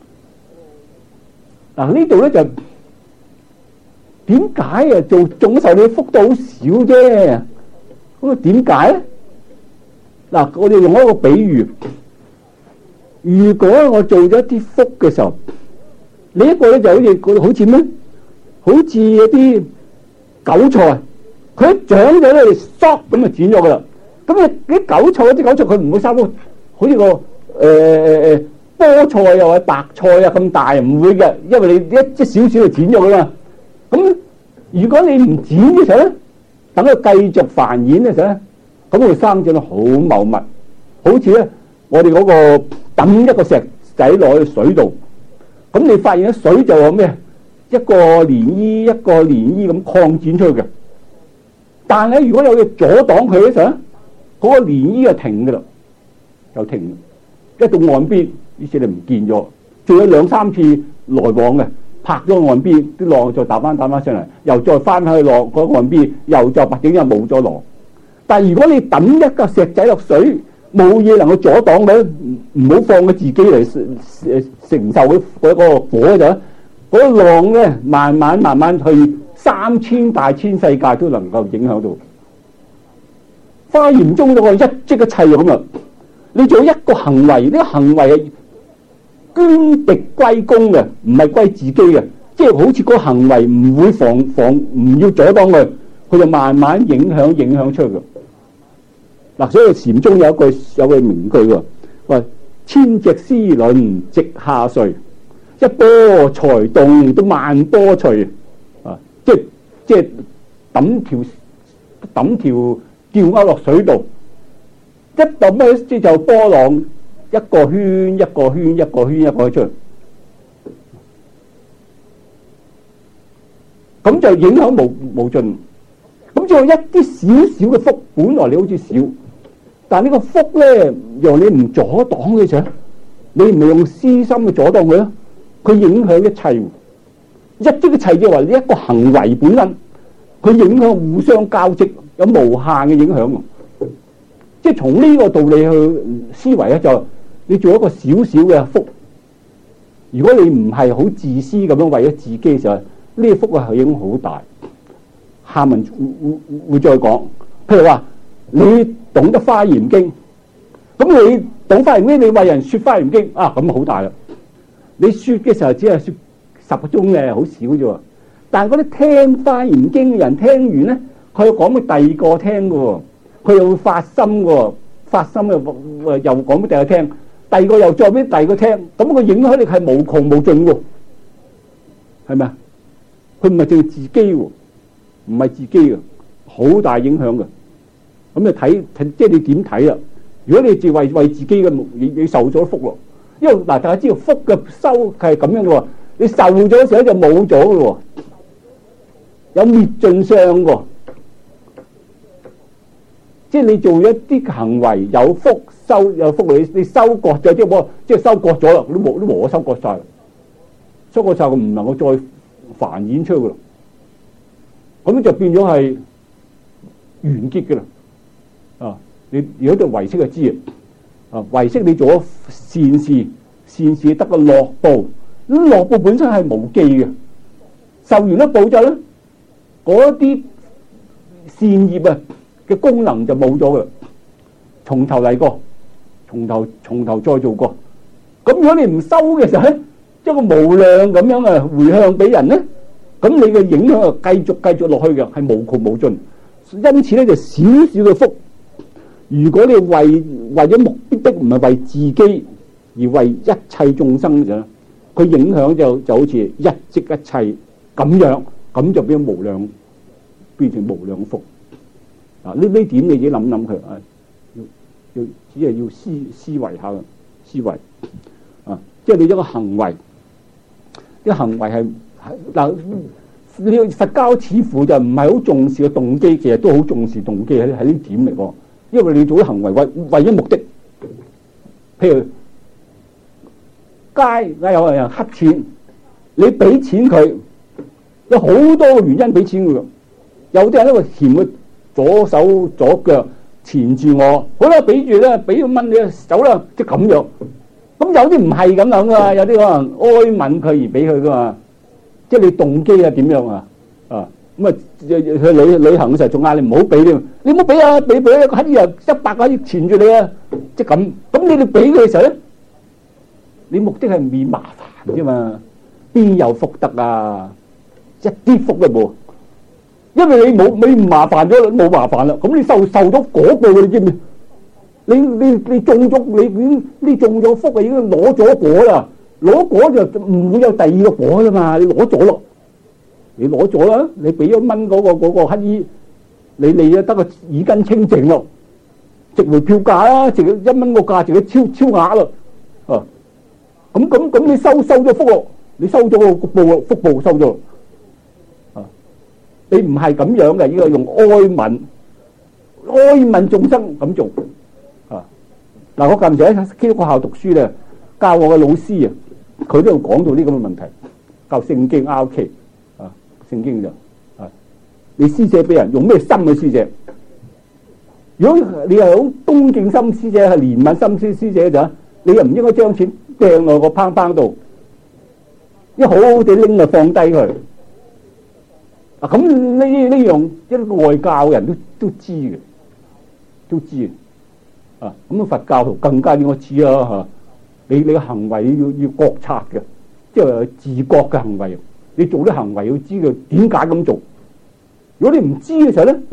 Speaker 1: 嗱呢度咧就點解啊？做眾受你嘅福都好少啫。咁啊點解咧？嗱，我哋用一個比喻，如果我做咗一啲福嘅時候，呢一個咧就好似好似咩？好似一啲韭菜。佢一長咗咧，縮咁就剪咗噶啦。咁啊啲韭菜，啲韭菜佢唔會生到好似個誒誒誒菠菜又或者白菜啊咁大，唔會嘅，因為你一一少少就剪咗噶嘛。咁如果你唔剪嘅時候咧，等佢繼續繁衍嘅時候咧，咁佢生長得好茂密，好似咧我哋嗰個抌一個石仔落去水度，咁你發現啲水就有咩？一個漣漪一個漣漪咁擴展出去嘅。但係如果有嘢阻擋佢嘅時候，嗰、那個漣漪就停噶啦，就停，一到岸邊，於是你唔見咗，做咗兩三次來往嘅，拍咗岸邊，啲浪再打翻打翻上嚟，又再翻去浪嗰、那個、岸邊，又再白點又冇咗浪。但係如果你抌一個石仔落水，冇嘢能夠阻擋佢，唔好放佢自己嚟承受嗰嗰個火就，嗰、那個浪咧慢慢慢慢去。三千大千世界都能夠影響到，華嚴中嗰個一即一切咁啊！你做一個行為，呢、這個行為係捐滴歸公嘅，唔係歸自己嘅，即係好似個行為唔會防防唔要阻擋佢，佢就慢慢影響影響出去嘅。嗱，所以禪宗有一句有一句名句喎，話千隻絲縷直下垂，一波才動都萬波隨。即係即係抌條抌條吊鈎落水度，一抌咧即就波浪一個圈一個圈一個圈一個圈出嚟，咁就影響無無盡。咁仲有一啲少少嘅福，本來你好似少，但係呢個福咧，讓你唔阻擋嘅時候，你唔係用私心去阻擋佢啊，佢影響一切。一即嘅齊就話呢一個行為本身，佢影響互相交織，有無限嘅影響。即係從呢個道理去思維咧，就你做一個少少嘅福，如果你唔係好自私咁樣為咗自己嘅時候，呢個福係影響好大。下文會會再講，譬如話你懂得華嚴經，咁你懂華嚴經，你為人說華嚴經啊，咁好大啦。你說嘅時候只係說十個鐘嘅，好少啫。但係嗰啲聽華嚴經嘅人聽完咧，佢講俾第二個聽嘅， 佢又會發心喎，發心又又講俾第二個聽，第二個又再俾第二個聽，咁個影響力係無窮無盡喎，係咪啊？佢唔係淨係自己喎，唔係自己嘅，好大影響嘅。咁你睇睇，即係你點睇啦？如果你自為為自己嘅目，你你受咗福咯。因為嗱，大家知道福嘅收係咁樣嘅喎，你受咗嘅時候就冇咗嘅喎，有滅盡相喎。即係你做一啲行為有福收有福，你你收割咗即係冇，即係收割咗啦，都冇都冇咗收割晒，收割晒佢唔能夠再繁衍出去啦。咁就變咗係完結嘅啦。啊，你如果對唯識就知啊，唯識你做咗善事，善事得個樂報，咁樂報本身係無記嘅，受完咗報之後咧，嗰啲善業啊嘅功能就冇咗嘅，從頭嚟過，從頭從頭再做過。咁如果你唔收嘅時候咧，一個無量咁樣啊回向俾人咧，咁你嘅影響啊繼續繼續落去嘅，係無窮無盡。因此咧就少少嘅福，如果你為為咗目的唔係為自己而為一切眾生嘅，佢影響就就好似一即一切咁樣，咁就變咗無量，變成無量福。啊！呢呢點你自己諗諗佢啊，要要只係要思思維下嘅思維啊，即係你一個行為，啲行為係嗱，你佛教似乎就唔係好重視嘅動機，其實都好重視動機喺喺呢點嚟講，因為你做啲行為為為咗目的，譬如街有人乞錢，你俾錢佢，有好多個原因俾錢佢，有啲人因為嫌佢左手左腳纏住我，好啦，俾住咧，俾咗蚊你走啦，即係咁樣。咁有啲唔係咁樣噶，有啲可能哀憫佢而俾佢噶嘛，即係你動機係點樣啊？啊咁啊去旅旅行嘅時候仲嗌你唔好俾添，你唔好俾啊，俾俾一個乞兒一百個乞兒纏住你啊，即係咁。咁你哋俾佢嘅時候咧，你目的係免麻煩啫嘛，邊有福德啊？一啲福都冇。因為你冇你唔麻煩咗，冇麻煩啦，咁你受受咗果報，你知唔知？你你你中咗你已經你中咗福啊，已經攞咗果啦，攞果就唔會有第二個果啦嘛，你攞咗咯，你攞咗啦，你俾咗蚊嗰個嗰個乞衣，你你啊得個耳根清淨咯，值回票價啦，值一蚊個價值超超額咯，啊，咁咁咁你收收咗福咯，你收咗個報咯，福報收咗。你唔係咁樣嘅，呢個用哀憫哀憫眾生咁做啊！嗱，我近時喺基督學校讀書咧，教我嘅老師啊，佢都有講到呢咁嘅問題，教聖經 R K 啊，聖經就啊，你施捨俾人用咩心去施捨？如果你係好恭敬心施捨，係憐憫心施施捨就，你又唔應該將錢掟落個砰砰度，一好好地拎啊放低佢。啊，咁呢呢樣一個外教人都都知嘅，都知嘅。啊，咁啊佛教徒更加應該知啦嚇。你你嘅行為要要覺察嘅，即係自覺嘅行為。你做啲行為要知道點解咁做。如果你唔知嘅時候咧，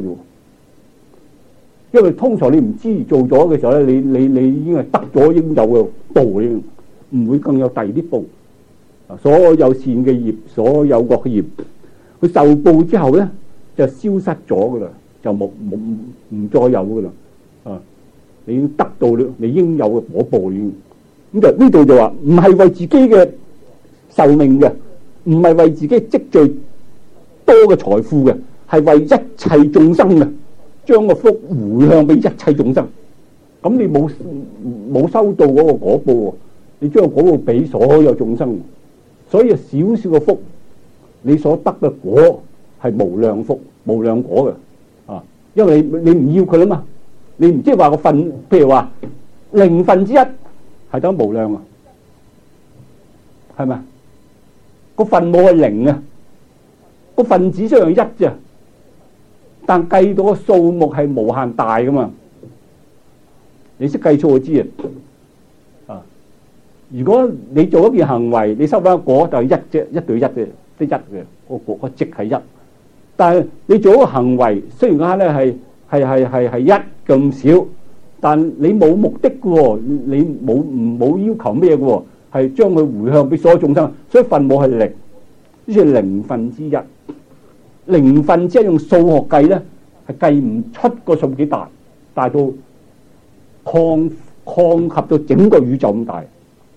Speaker 1: 因為通常你唔知做咗嘅時候咧，你你你已經係得咗應有嘅報，已經唔會更有第二啲報。啊，所有善嘅業，所有惡嘅業。佢受報之後咧，就消失咗噶啦，就冇冇唔再有噶啦。啊，你已經得到了你應有嘅果報已經。咁就呢度就話唔係為自己嘅壽命嘅，唔係為自己積聚多嘅財富嘅，係為一切眾生嘅，將個福回向俾一切眾生。咁你冇冇收到嗰個果報，你將個果報俾所有眾生，所以少少嘅福。你所得嘅果係無量福、無量果嘅，啊，因為你你唔要佢啦嘛，你唔即係話個分，譬如話零分之一係得無量啊，係咪？個分母係零啊，個分子雖然一啫，但計到個數目係無限大噶嘛，你識計數就知啊，啊，如果你做一件行為，你收翻個果就係一啫，一對一啫。得一嘅個個個值係一，但係你做一個行為，雖然嗰刻咧係係係係係一咁少，但你冇目的嘅喎，你冇冇要求咩嘅喎，係將佢回向俾所有眾生，所以分母係零，於是零分之一，零分之一用數學計咧係計唔出個數幾大，大到擴擴合到整個宇宙咁大。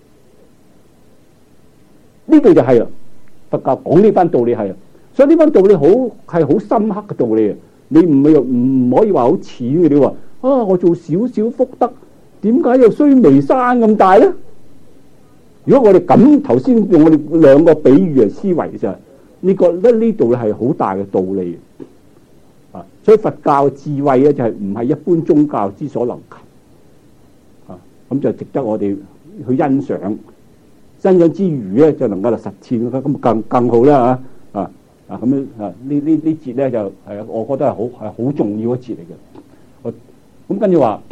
Speaker 1: 呢度就係啦，佛教講呢番道理係，所以呢番道理好係好深刻嘅道理啊！你唔係唔可以話好淺嘅，你話啊，我做少少福德，點解又須彌山咁大咧？如果我哋咁頭先用我哋兩個比喻嚟思維嘅時候，你覺得呢度係好大嘅道理啊！所以佛教智慧咧就係唔係一般宗教之所能及啊，咁就值得我哋去欣賞。欣賞之餘咧，就能夠嚟實踐，咁更更好啦嚇啊啊咁樣啊！呢呢呢節咧就係我覺得係好係好重要一節嚟嘅。咁跟住話，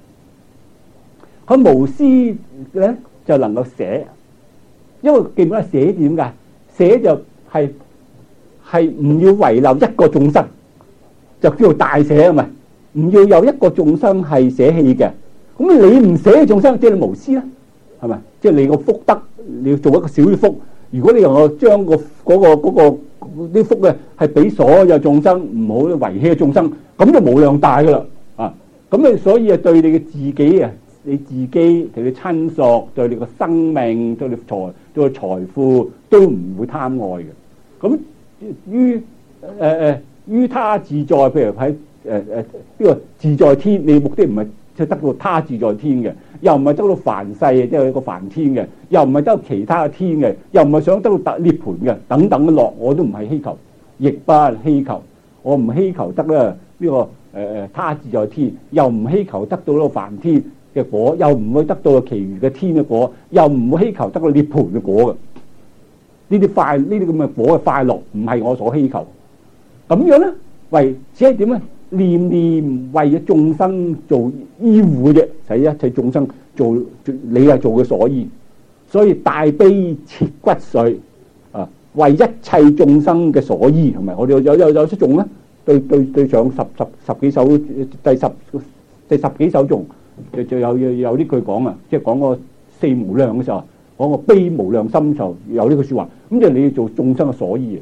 Speaker 1: 佢無私咧就能夠捨，因為記唔記得捨點㗎？捨就係係唔要遺留一個眾生，就叫做大捨啊嘛！唔要有一個眾生係捨棄嘅，咁你唔捨嘅眾生，即係你無私啦，係咪？即係你個福德。你要做一個小啲福，如果你能夠將個嗰個嗰個啲福嘅係俾所有眾生，唔好遺棄嘅眾生，咁就無量大噶啦啊！咁你所以啊，對你嘅自己啊，你自己對你親屬，對你個生命，對你財，對你財富都唔會貪愛嘅。咁於誒誒於他自在，譬如喺誒誒呢個自在天，你目的唔係即係得到他自在天嘅，又唔係得到凡世即係一個凡天嘅，又唔係得到其他嘅天嘅，又唔係想得到涅槃嘅，等等嘅樂，我都唔係希求，亦不希求。我唔希求得咧呢個誒誒他自在天，又唔希求得到呢個凡天嘅果，又唔會得到其餘嘅天嘅果，又唔會希求得到涅槃嘅果嘅。呢啲快呢啲咁嘅果嘅快樂，唔係我所希求。咁樣咧，為只係點咧？念念為咗眾生做依護啫，使一切眾生做你係做嘅所依，所以大悲切骨髓啊，為一切眾生嘅所依，係咪？我哋有有有有出頌咧，對對對上十十十幾首第十第十幾首頌，就就有有有呢句講啊，即係講個四無量嘅時候，講個悲無量心就有呢句說話，咁就你要做眾生嘅所依。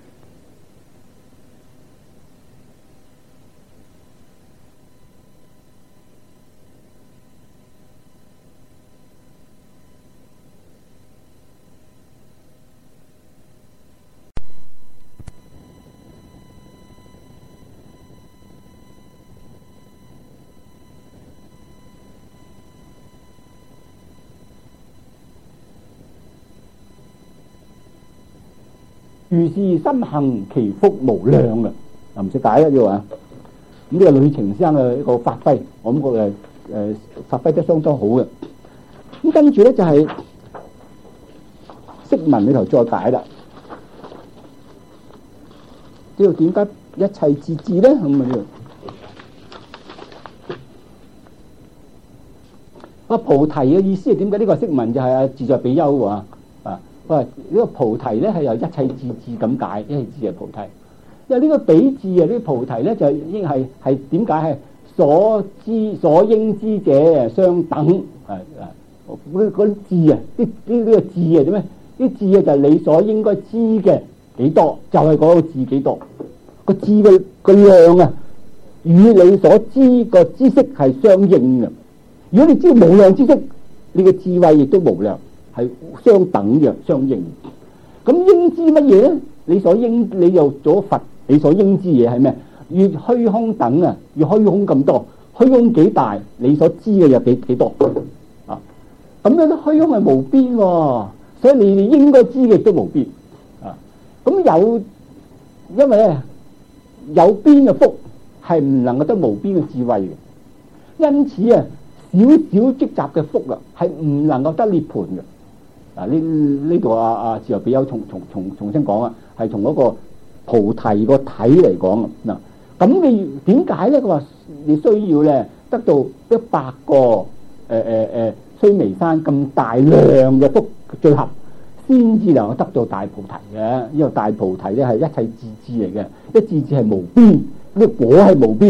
Speaker 1: 如是心行，其福無量啊！嗱，唔識解啦，要話咁呢個呂澄生嘅一個發揮，我諗佢誒誒發揮得相當好嘅。咁跟住咧就係釋文裏頭再解啦。呢度點解一切自治咧？咁啊，啊菩提嘅意思係點解？呢個釋文就係啊自在比丘喎。喂，呢個菩提咧係由一切智智咁解，一切智係菩提。因為呢個比智啊，呢個菩提咧就應係係點解係所知所應知者相等，係啊嗰嗰啲智啊，啲呢呢個智啊點咩？啲智啊就係你所應該知嘅幾多，就係、是、嗰個智幾多。個智嘅個量啊，與你所知個知識係相應嘅。如果你知無量知識，你嘅智慧亦都無量。係相等嘅，相應。咁應知乜嘢咧？你所應，你又做佛，你所應知嘢係咩？越虛空等啊，越虛空咁多，虛空幾大，你所知嘅又幾幾多啊？咁樣啲虛空係無邊喎，所以你哋應該知嘅都無邊啊。咁有，因為咧有邊嘅福係唔能夠得無邊嘅智慧嘅，因此啊，少少積集嘅福啊，係唔能夠得涅槃嘅。嗱，呢呢度啊啊自由比丘重重重重新講啊，係從嗰個菩提個體嚟講啊。嗱，咁你點解咧？佢話你需要咧得到一百個誒誒誒須彌山咁大量嘅福聚合，先至能夠得到大菩提嘅。因為大菩提咧係一切智智嚟嘅，一智智係無邊，呢個果係無邊，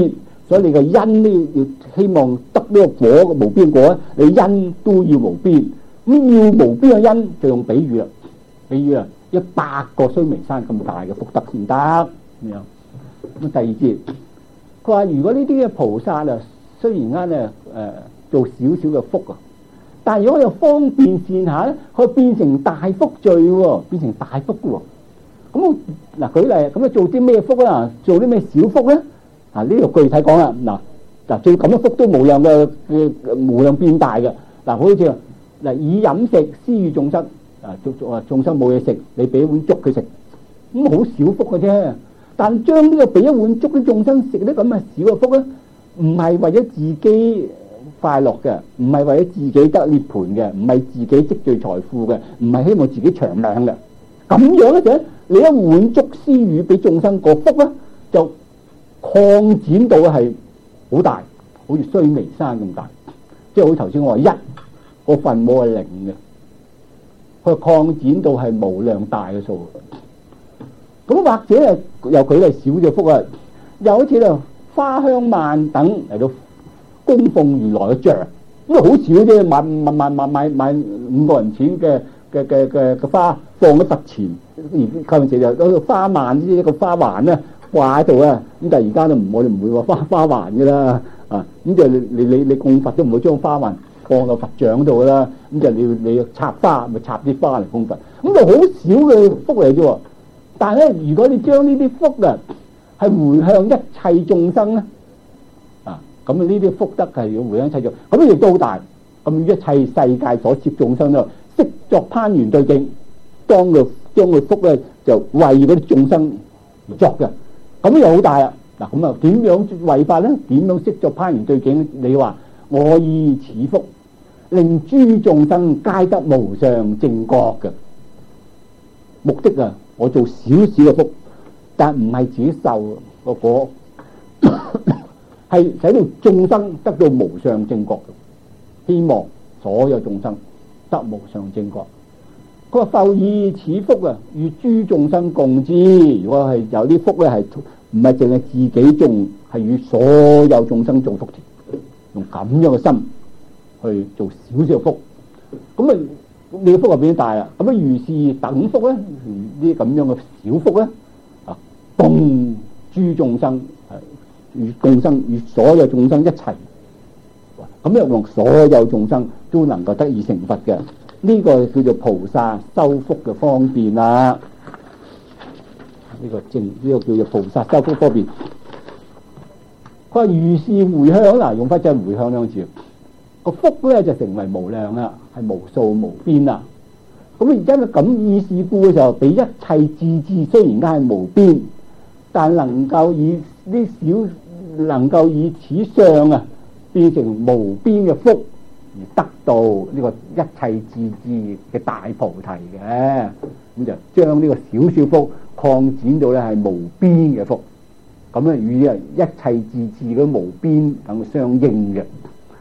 Speaker 2: 所以你個因呢要希望得呢個果嘅無邊果，你因都要無邊。咁要無邊嘅因就用比喻啦，比喻啊一百個須彌山咁大嘅福德先得咁樣。咁第二節，佢話如果呢啲嘅菩薩啊，雖然間咧誒做少少嘅福啊，但係如果有方便善下咧，可以變成大福聚喎，變成大福嘅喎。咁嗱舉例，咁啊做啲咩福啦？做啲咩小福咧？啊呢度具體講啦，嗱嗱做咁嘅福都無量嘅嘅無量變大嘅。嗱好似嗱以飲食施予眾生，啊眾啊眾生冇嘢食，你俾一碗粥佢食，咁好少福嘅啫。但將呢個俾一碗粥啲眾生食啲咁嘅小嘅福咧，唔係為咗自己快樂嘅，唔係為咗自己得涅槃嘅，唔係自己積聚財富嘅，唔係希望自己長命嘅。咁樣咧就你一碗粥施予俾眾生個福咧，就擴展到係好大，好似須彌山咁大。即係好似頭先我話一個分母係零嘅，佢擴展到係無量大嘅數。咁或者係又舉例少嘅福啊，又好似咧花香鬘等嚟到供奉如來嘅像，咁啊好少啫，買買買買買買五個人錢嘅嘅嘅嘅嘅花放喺佛前，而舊陣時就嗰個花鬘呢一個花環咧掛喺度啊，咁但係而家都唔我哋唔會話花花環嘅啦，啊咁就你你你你供佛都唔會將花環放到佛像度啦，咁就你你插花咪插啲花嚟供佛，咁就好少嘅福嚟啫喎。但係咧，如果你將呢啲福啊，係回向一切眾生咧，啊，咁啊呢啲福德係要回向一切眾，咁亦都好大。咁一切世界所攝眾生咧，悉作攀緣對境，當佢將佢福咧就為嗰啲眾生而作嘅，咁又好大啊！嗱，咁啊點樣為法咧？點樣悉作攀緣對境？你話我以此福，令諸眾生皆得無上正覺嘅目的啊！我做少少嘅福，但唔係自己受個果，係使到眾生得到無上正覺。希望所有眾生得無上正覺。佢話復以此福啊，與諸眾生共之。如果係有啲福咧，係唔係淨係自己種，係與所有眾生種福田，用咁樣嘅心去做少少嘅福，咁啊〜你嘅福就變大啦，咁啊如是等福咧，呢啲咁樣嘅小福咧，啊共諸眾生，與眾生與所有眾生一齊，咁樣用所有眾生都能夠得以成佛嘅，呢、這個叫做菩薩修福嘅方便啦。呢、這個正呢、這個叫做菩薩修福方便。佢話如是回向啦，用翻隻回向兩個字。個福咧就成為無量啦，係無數無邊啦。咁而家咁以是故嘅時候，比一切智智雖然間係無邊，但能夠以呢小能夠以此相啊，變成無邊嘅福，而得到呢個一切智智嘅大菩提嘅。咁就將呢個小小福擴展到咧係無邊嘅福，咁啊與啊一切智智嘅無邊等相應嘅。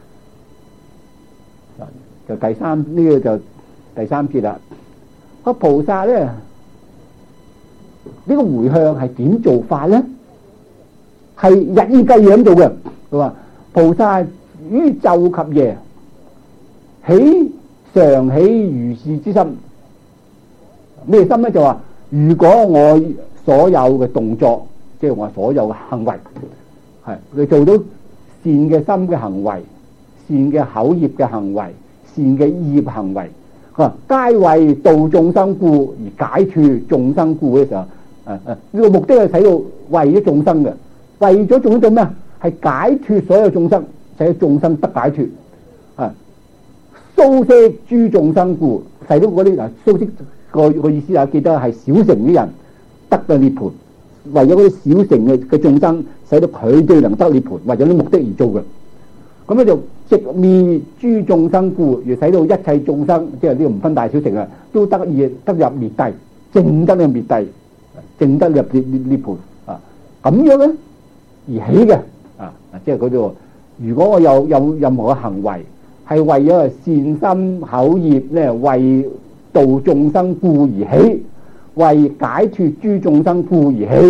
Speaker 2: 就第三呢、這個就第三節啦。個菩薩咧，呢、這個回向係點做法咧？係日以繼夜咁做嘅。佢話菩薩於晝及夜，起常起如是之心。咩心咧？就話如果我所有嘅動作，即係我所有嘅行為，係你做到善嘅心嘅行為，善嘅口業嘅行為。善嘅業行為，佢話皆為度眾生故而解脫眾生故嘅時候，誒誒呢個目的係使到為咗眾生嘅，為咗眾生做咩啊？係解脫所有眾生，使到眾生得解脫。啊，蘇息諸眾生故，使到嗰啲嗱蘇息個個意思啊，記得係小乘啲人得到涅槃，為咗嗰啲小乘嘅嘅眾生，使到佢哋能得涅槃，為咗啲目的而做嘅。咁咧就直滅諸眾生故，而使到一切眾生，即係呢個唔分大小乘啊，都得以得入滅諦，證得呢個滅諦，證得入涅涅槃啊！咁樣咧而起嘅啊，即係嗰度。如果我有有任何嘅行為係為咗善心口業咧，為度眾生故而起，為解脫諸眾生故而起，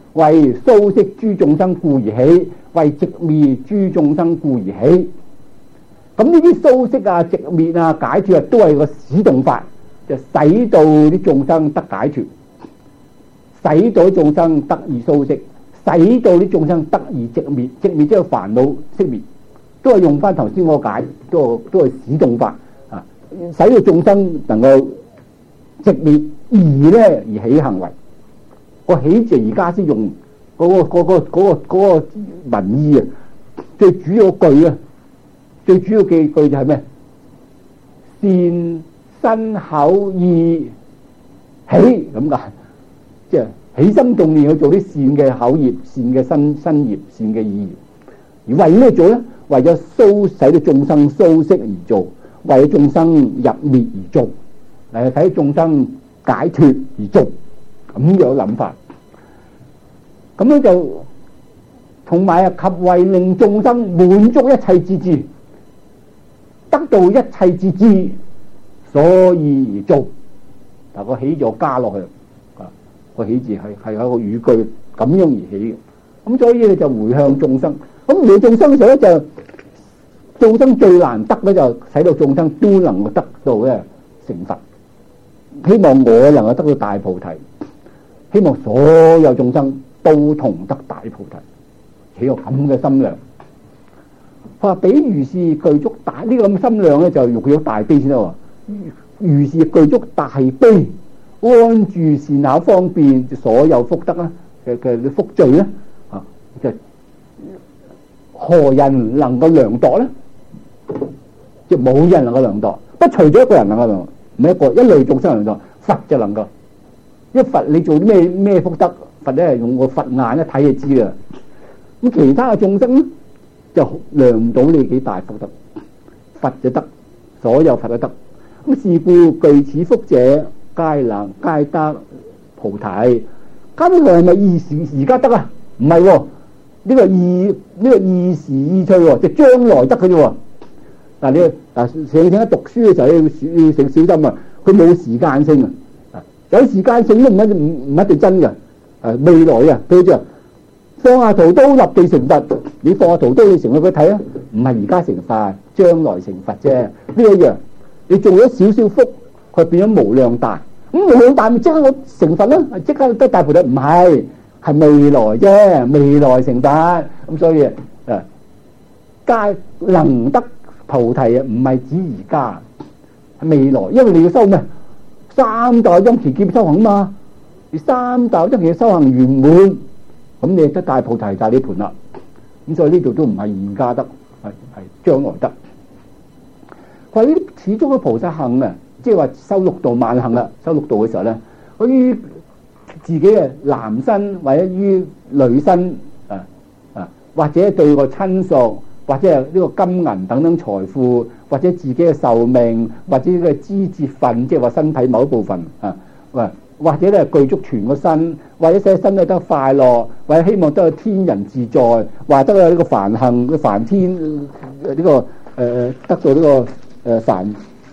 Speaker 2: 為蘇息諸眾生故而起，為寂滅諸眾生故而起。咁呢啲蘇息啊、寂滅啊、解脫啊，都係個使動法，就使到啲眾生得解脫，使到眾生得以蘇息，使到啲眾生得以寂滅。寂滅即係煩惱息滅，都係用翻頭先我解，都都係使動法啊，使到眾生能夠寂滅而咧而起行為。個起字而家先用嗰、嗰個嗰、嗰個嗰、嗰個嗰個文意啊，最主要句啊，最主要嘅句就係咩？善身口意起咁解，即係起心動念去做啲善嘅口業、善嘅身身業、善嘅意業。而為咩做咧？為咗蘇使到眾生蘇息而做，為咗眾生入滅而做，嚟睇眾生解脫而做。咁樣諗法，咁樣就同埋啊，及為令眾生滿足一切智智，得到一切智智，所以而做。嗱，個起就加落去，啊，個起字係係一個語句咁樣而起嘅。咁所以咧就回向眾生。咁你眾生所就眾生最難得咧，就使到眾生都能夠得到咧成佛。希望我能夠得到大菩提。希望所有眾生都同得大菩提，起個咁嘅心量。佢話比如是具足大呢、這個咁嘅心量咧，就要具足大悲先得喎。如是具足大悲，安住善巧方便，所有福德啦嘅嘅福罪咧，啊，就何人能夠量度咧？即係冇人能夠量度，不除咗一個人能夠量度，唔係一個一類眾生量度，佛就能夠。一佛你做啲咩咩福德，佛咧係用個佛眼一睇就知㗎。咁其他嘅眾生咧就量唔到你幾大福德，佛就得，所有佛都得。咁是故具此福者，皆能皆得菩提。咁佢係咪意時而家得啊？唔係喎，呢個意呢、呢個意時意趣喎，就將來得嘅啫喎。嗱你嗱上次喺讀書嘅時候要要小小心啊，佢冇時間性啊。有時間性都唔一唔唔一定真嘅，誒未來啊，譬如話放下屠刀立地成佛，你放下屠刀你成咗佢睇啊，唔係而家成佛，將來成佛啫。呢一樣你做咗少少福，佢變咗無量大，咁無量大咪即刻我成佛啦，即刻得大菩提？唔係，係未來啫，未來成佛。咁所以誒，皆能得菩提啊，唔係指而家，係未來，因為你要修咩？三大因持劫修行嘛，你三大因持修行圓滿，咁你得大菩提就係呢盤啦。咁所以呢度都唔係而家得，係係將來得。佢話呢啲始終嘅菩薩行啊，即係話修六度萬行啦，修六度嘅時候咧，佢於自己嘅男身或者於女身啊啊，或者對個親屬，或者係呢個金銀等等財富，或者自己嘅壽命，或者呢個肢節份，即係話身體某一部分啊，或者咧具足全個身，或者使身體得快樂，或者希望得個天人自在，或者得個呢個梵行嘅梵天呢、呃這個誒、呃、得到呢、這個誒梵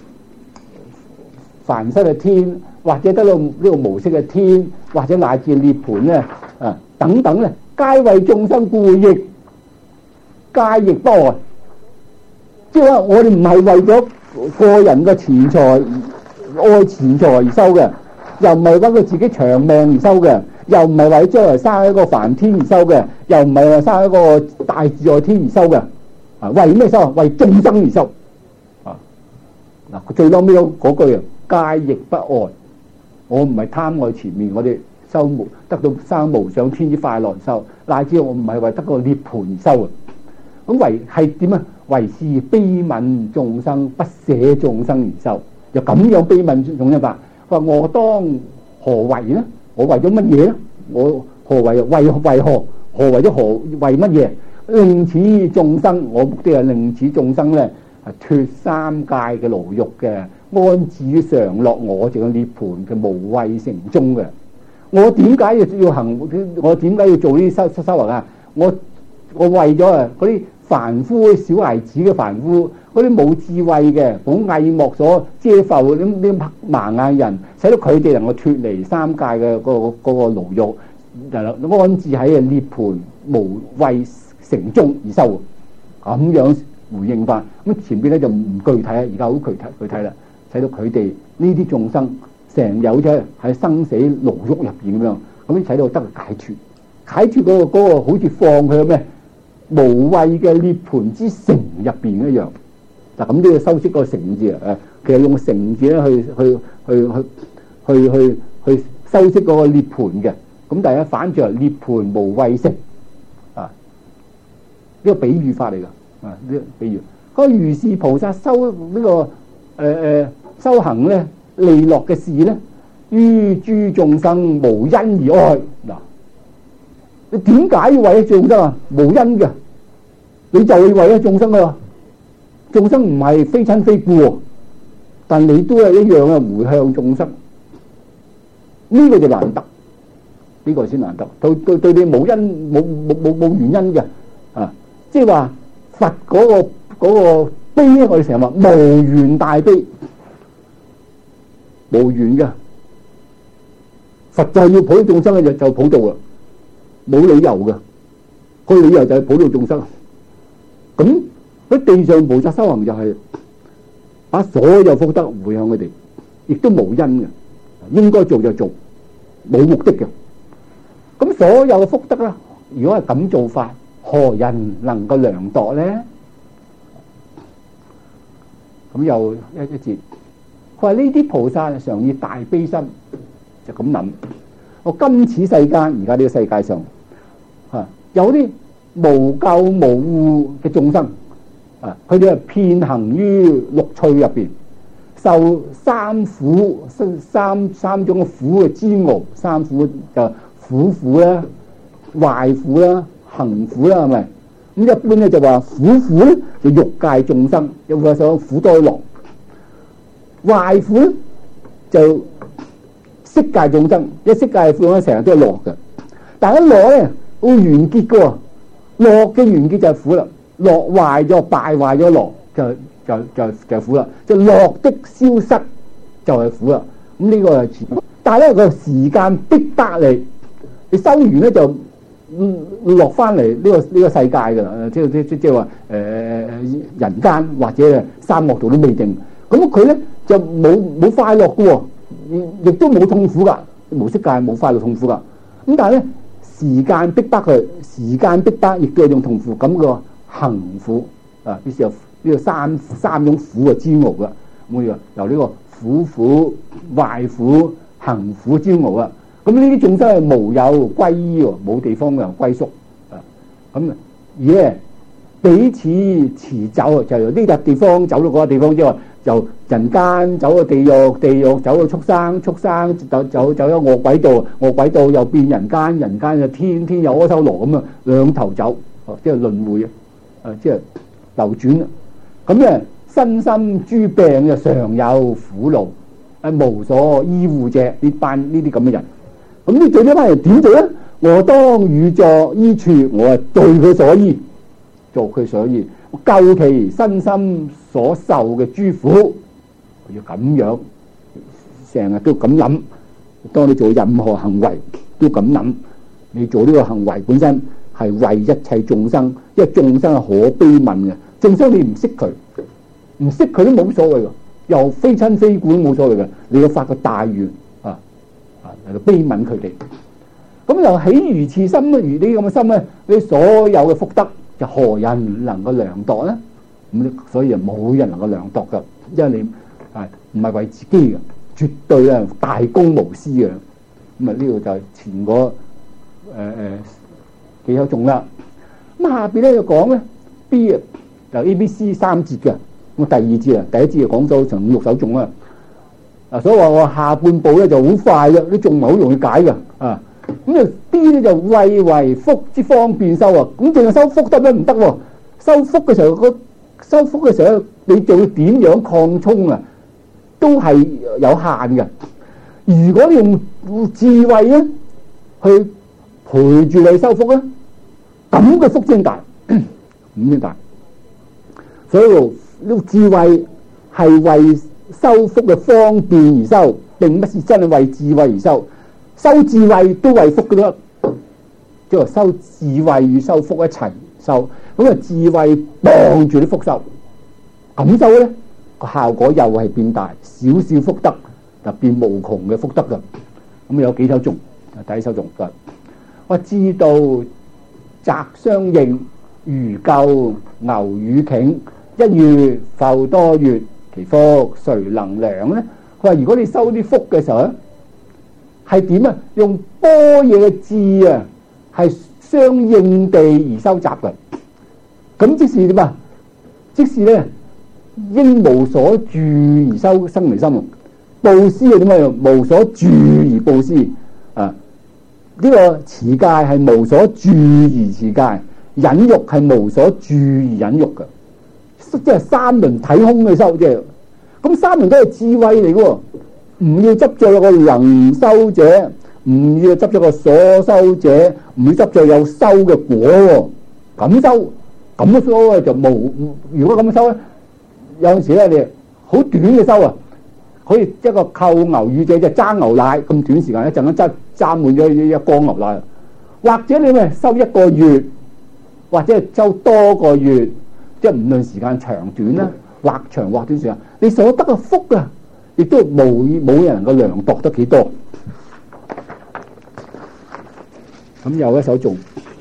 Speaker 2: 梵身嘅天，或者得到呢個無色嘅天，或者乃至涅槃咧啊等等咧，皆為眾生故亦皆亦不愛。即係話我哋唔係為咗個人嘅錢財愛錢財而修嘅，又唔係為佢自己長命而修嘅，又唔係為將來生一個梵天而修嘅，又唔係話生一個大自在天而修嘅。啊，為咩修？為眾生而修。啊，嗱，最嬲尾嗰句啊，皆亦不愛。我唔係貪愛前面我哋修無得到生無上天之快樂而修，乃至我唔係為得個涅槃而修啊。咁為係點啊？為是悲憫眾生，不捨眾生而修，就咁樣悲憫眾生法。佢話我當何為呢？我為咗乜嘢呢？我何為為為何？何為咗何為乜嘢？令此眾生，我目的係令此眾生咧，係脫三界嘅牢獄嘅，安置於常樂我淨嘅涅槃嘅無畏城中嘅。我點解要要行？我點解要做呢啲修修行啊？我我為咗啊嗰啲凡夫小孩子嘅凡夫，嗰啲冇智慧嘅，好翳漠所遮覆啲啲盲眼人，使到佢哋能夠脫離三界嘅嗰個嗰個牢獄， 就安置喺涅盤無畏城中而修，咁樣回應翻。咁前邊咧就唔具體啊，而家好具體具體啦，睇到佢哋呢啲眾生成有啫喺生死牢獄入邊咁樣，咁睇到得個解脫，解脫嗰、那個、那個好似放佢咩無畏嘅涅盤之城入邊一樣。嗱，咁都要修飾個城字啊，誒，其實用城字咧去去去去去去去修飾嗰個涅盤嘅。咁大家反轉涅盤無畏城啊，呢、這個比喻法嚟噶啊，呢、這個比喻。嗰、那個如是菩薩修呢、這個誒誒、呃、修行咧利樂嘅事咧，於諸眾生無因而愛。嗱，你點解要為咗眾生啊？無因嘅，你就會為咗眾生啊。眾生唔係非親非故，但你都係一樣嘅回向眾生，呢、這個就難得，呢、這個先難得。對對對，你冇因冇冇冇冇原因嘅啊！即係話佛嗰、那個嗰、那個悲咧，我哋成日話無緣大悲，無緣嘅佛就係要普度眾生嘅，就就普度啦，冇理由嘅，個理由就係普度眾生。咁喺地上菩薩修行就係把所有福德回向佢哋，亦都無因嘅，應該做就做，冇目的嘅。咁所有嘅福德咧，如果係咁做法，何人能夠量度咧？咁又一一節，佢話呢啲菩薩常以大悲心，就咁諗。我今此世間，而家呢個世界上嚇有啲無救無護嘅眾生。啊！佢哋係遍行於六趣入邊，受三苦、三三種嘅苦嘅煎熬。三苦就苦苦啦、壞苦啦、行苦啦，係咪？咁一般咧就話苦苦咧就欲界眾生，有個想苦多樂；壞苦咧就色界眾生，因為色界眾生成日都係樂嘅，但係一樂咧會完結嘅喎，樂嘅完結就係苦啦。樂壞咗，敗壞咗樂，就就就就苦啦。就樂的消失就係苦啦。咁呢個係前，但係咧個時間逼得你，你修完咧就落翻嚟呢個呢個世界噶啦。即即即即係話誒人間或者三惡道都未定。咁佢咧就冇冇快樂嘅，亦都冇痛苦噶。無色界冇快樂痛苦噶。咁但係咧時間逼得佢，時間逼得亦都有種痛苦咁個。行苦啊，於是有呢個三三種苦嘅煎熬啦。咁由由呢個苦苦、壞苦、行苦煎熬啦。咁呢啲眾生係無有歸依喎，冇地方有歸宿啊。咁而咧彼此馳走，就由呢笪地方走到嗰個地方之後，就人間走到地獄，地獄走到畜生，畜生走走走咗餓鬼道，餓鬼道又變人間，人間就天天有阿修羅咁啊，兩頭走，即係輪迴啊。誒，即係流轉啦。咁咧，身心諸病就常有苦惱，誒無所依護者呢班呢啲咁嘅人。咁呢對呢班人點做咧？我當與作依處，我係對佢所依，做佢所依，救其身心所受嘅諸苦。要咁樣，成日都咁諗。當你做任何行為都咁諗，你做呢個行為本身。係為一切眾生，因為眾生係可悲憫嘅。眾生你唔識佢，唔識佢都冇所謂嘅，又非親非故都冇所謂嘅。你要發個大願啊啊嚟到悲憫佢哋。咁又起如此心咧，如呢咁嘅心咧，你所有嘅福德就何人能夠量度咧？咁所以就冇人能夠量度嘅，因為你係唔係為自己嘅，絕對係大公無私嘅。咁啊呢個就係前嗰誒誒。呃呃幾有種啦，咁下邊咧就講咧 B 啊，就 A、B、C 三節嘅，咁第二節啊，第一節就講咗成五六首種啦。啊，所以話我下半部咧就好快嘅，啲種唔係好容易解嘅啊。咁啊 B 咧就為為福之方便修啊，咁淨係修福得咩唔得喎？修福嘅時候，個修福嘅時候，你仲要點樣擴充啊？都係有限嘅。如果你用智慧咧去陪住你修福咧。咁嘅福先大，咁先大。所以呢個智慧係為修福嘅方便而修，並不是真係為智慧而修。修智慧都為福嘅啦， 即係修智慧與修福一齊修。咁啊智慧傍住啲福修，咁修咧個效果又係變大，少少福德就變無窮嘅福德噶。咁有幾首頌，第一首頌就我知道澤相應，如救牛乳頃，一月復多月，其福誰能量咧？佢話如果你收啲福嘅時候咧，係點啊？用般若嘅智啊，係相應地而收集嘅。咁即是點啊？即是咧應無所住而收生離心。布施係點啊？無所住而布施啊！呢、這個持戒係無所住而持戒，忍辱係無所住而忍辱嘅，即係三輪體空嘅修，即係咁三輪都係智慧嚟嘅。唔要執着有個能修者，唔要執着個所修者，唔要執着有修嘅果。咁修咁修咧就無，如果咁修咧，有陣時咧你好短嘅修啊，可以一個扣牛乳者就爭牛奶咁短時間，一陣間爭爭滿咗一缸牛奶，或者你咪收一個月，或者係收多個月，即係唔論時間長短啦，或長或短時間，你所得嘅福啊，亦都冇冇人能夠量度得幾多。咁有一首頌，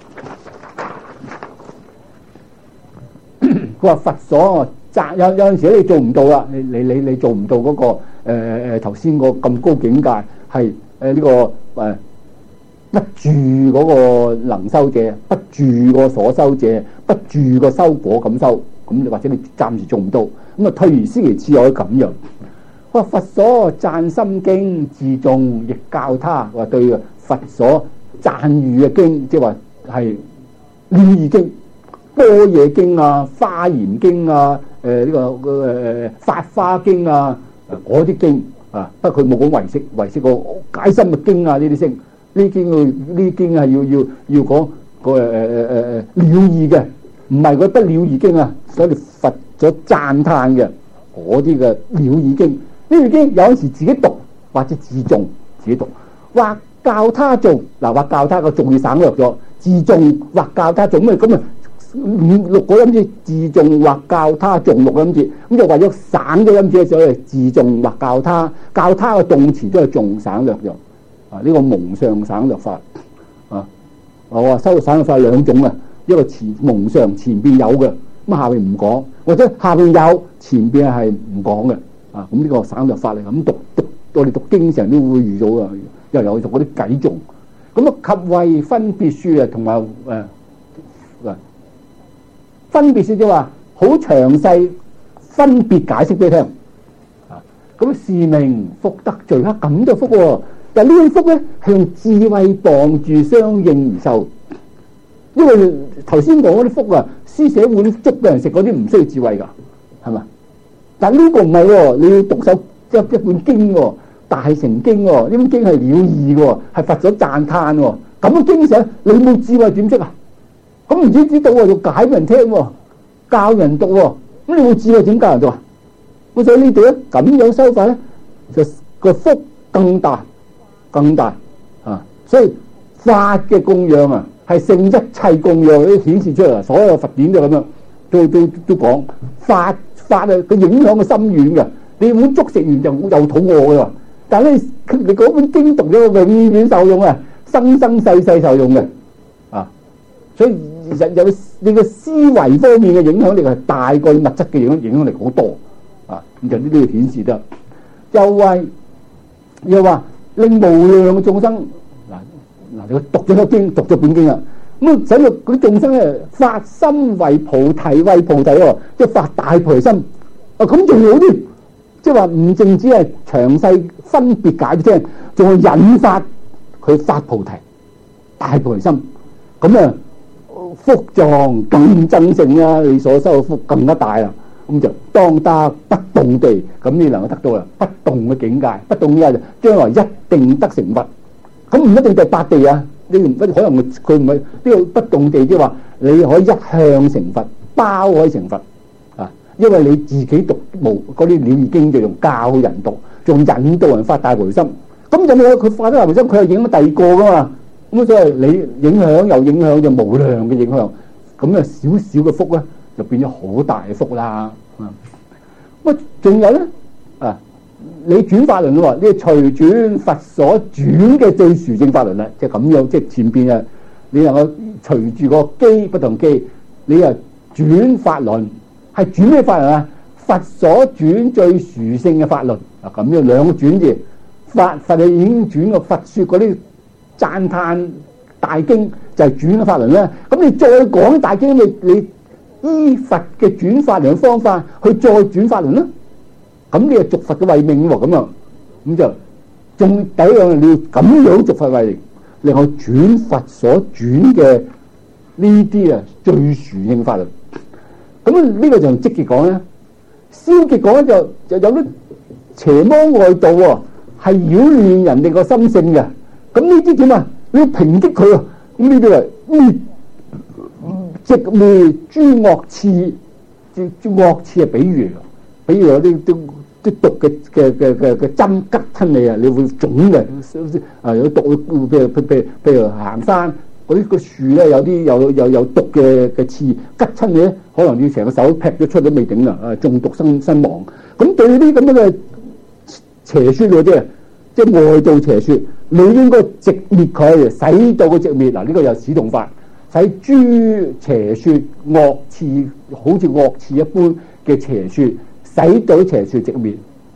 Speaker 2: 佢話佛所讚，有有陣時你做唔到啦，你你你你做唔到嗰、那個誒誒頭先個咁高境界，係誒呢個誒、呃、不住嗰個能修者，不住個所修者，不住個修果咁修，咁你或者你暫時做唔到，咁啊退而思其次可以咁樣。佢話佛所讚心經，自重亦教他。話對佛所讚譽嘅經，即係話係了義經、般若經啊、華嚴經啊、誒、呃、呢、這個誒、呃、法華經啊，嗰啲經啊，不過佢冇講唯識，唯識個解心嘅經啊，呢啲經，呢啲經佢呢啲經係要要要講個誒誒誒誒了義嘅，唔係嗰不了義經啊，所以佛所讚歎嘅嗰啲嘅了義經。呢啲經有陣時自己讀或者自誦自己讀，或教他做嗱，或教他個仲要省略咗，自誦或教他做咁咁啊五六個音節，自誦或教他誦六個音節，咁就為咗省嘅音節，所以自誦或教他，教他嘅動詞都係仲省略咗啊！呢、這個蒙上省略法啊，我話收省略法兩種啊，一個前蒙上前邊有嘅，咁下邊唔講，或者下邊有前邊係唔講嘅。啊！咁呢個省略法嚟，咁讀讀我哋讀經常都會遇到啊，又有讀嗰啲偈頌，咁啊及為分別書啊，同埋誒誒分別書即係話好詳細分別解釋俾你聽啊！咁是名福德聚啦，咁就福喎。但係呢種福咧係用智慧傍住相應而受，因為頭先講嗰啲福啊，施捨碗粥俾人食嗰啲唔需要智慧㗎，係嘛？但呢個唔係喎，你要讀首一一本經喎，大乘經喎，呢本經係了義嘅，係佛所讚歎喎。咁嘅經上，你冇智慧點識啊？咁唔知知道喎，要解俾人聽喎，教人讀喎。咁你冇智慧點教人讀啊？咁所以呢度咧咁樣修法咧，就個福更大更大啊！所以法嘅供養啊，係勝一切供養，都顯示出嚟，所有佛典都咁樣，都都都講法。法啊，佢影響嘅深遠嘅。你碗粥食完就又肚餓嘅喎，但係你你嗰本經讀咗，永遠受用啊，生生世世受用嘅啊。所以有有你嘅思維方面嘅影響力係大過物質嘅影響影響力好多啊。咁就呢啲顯示得，又為又話令無量嘅眾生嗱嗱，你讀咗個經，讀咗本經啊。咁啊，使到嗰啲眾生咧發心為菩提，為菩提喎，即係發大菩提心啊！咁仲好啲，即係話唔淨止係詳細分別解俾聽，仲係引發佢發菩提大菩提心。咁啊，福狀更增盛啊！你所收嘅福更加大啦。咁就當得不動地，咁你能夠得到啦，不動嘅境界，不動嘅將來一定得成佛。咁唔一定第八地啊！你唔可能佢唔係呢個不動地，即係話你可以一向成佛，包可以成佛啊！因為你自己讀無嗰啲了義經，就用教人讀，仲引導人發大菩提心。咁就你佢發咗大菩提心，佢又影咗第二個噶嘛？ 咁所以你影響又影響就無量嘅影響，咁啊少少嘅福咧就變咗好大嘅福啦。咁啊仲有咧啊，你轉法輪喎，呢個隨轉佛所轉嘅最殊勝法輪啦，即係咁樣，即係前邊啊，你能夠隨住個機不同機，你啊轉法輪，係轉咩法輪啊？佛所轉最殊勝嘅法輪啊，咁樣兩個轉字，法佛係已經轉過佛說嗰啲讚歎大經就係轉嘅法輪啦。咁你再講大經，你你依佛嘅轉法輪方法去再轉法輪啦。咁你係續佛嘅慧命喎，咁啊，咁就仲第一樣你要咁樣續佛慧命，另外轉佛所轉嘅呢啲啊最殊勝法輪。咁呢個就積極講咧，消極講咧就就有啲邪魔外道喎，係擾亂人哋個心性嘅。咁呢啲點啊？你要抨擊佢啊！咁呢啲係滅直滅諸惡刺，諸諸惡刺係比喻，比如有啲啲啲毒嘅嘅嘅嘅嘅針拮親你啊，你會腫嘅。啊有毒，譬如譬如譬如行山嗰啲個樹咧，有啲有有有毒嘅嘅刺拮親你咧，可能要成個手劈咗出都未頂啦，啊中毒身身亡。咁對呢啲咁樣嘅邪說嗰啲啊，即係外道邪說，你應該直滅佢，使到佢直滅。嗱，呢個有使動法，使諸邪說惡刺，好似惡刺一般嘅邪說，使到邪說直滅。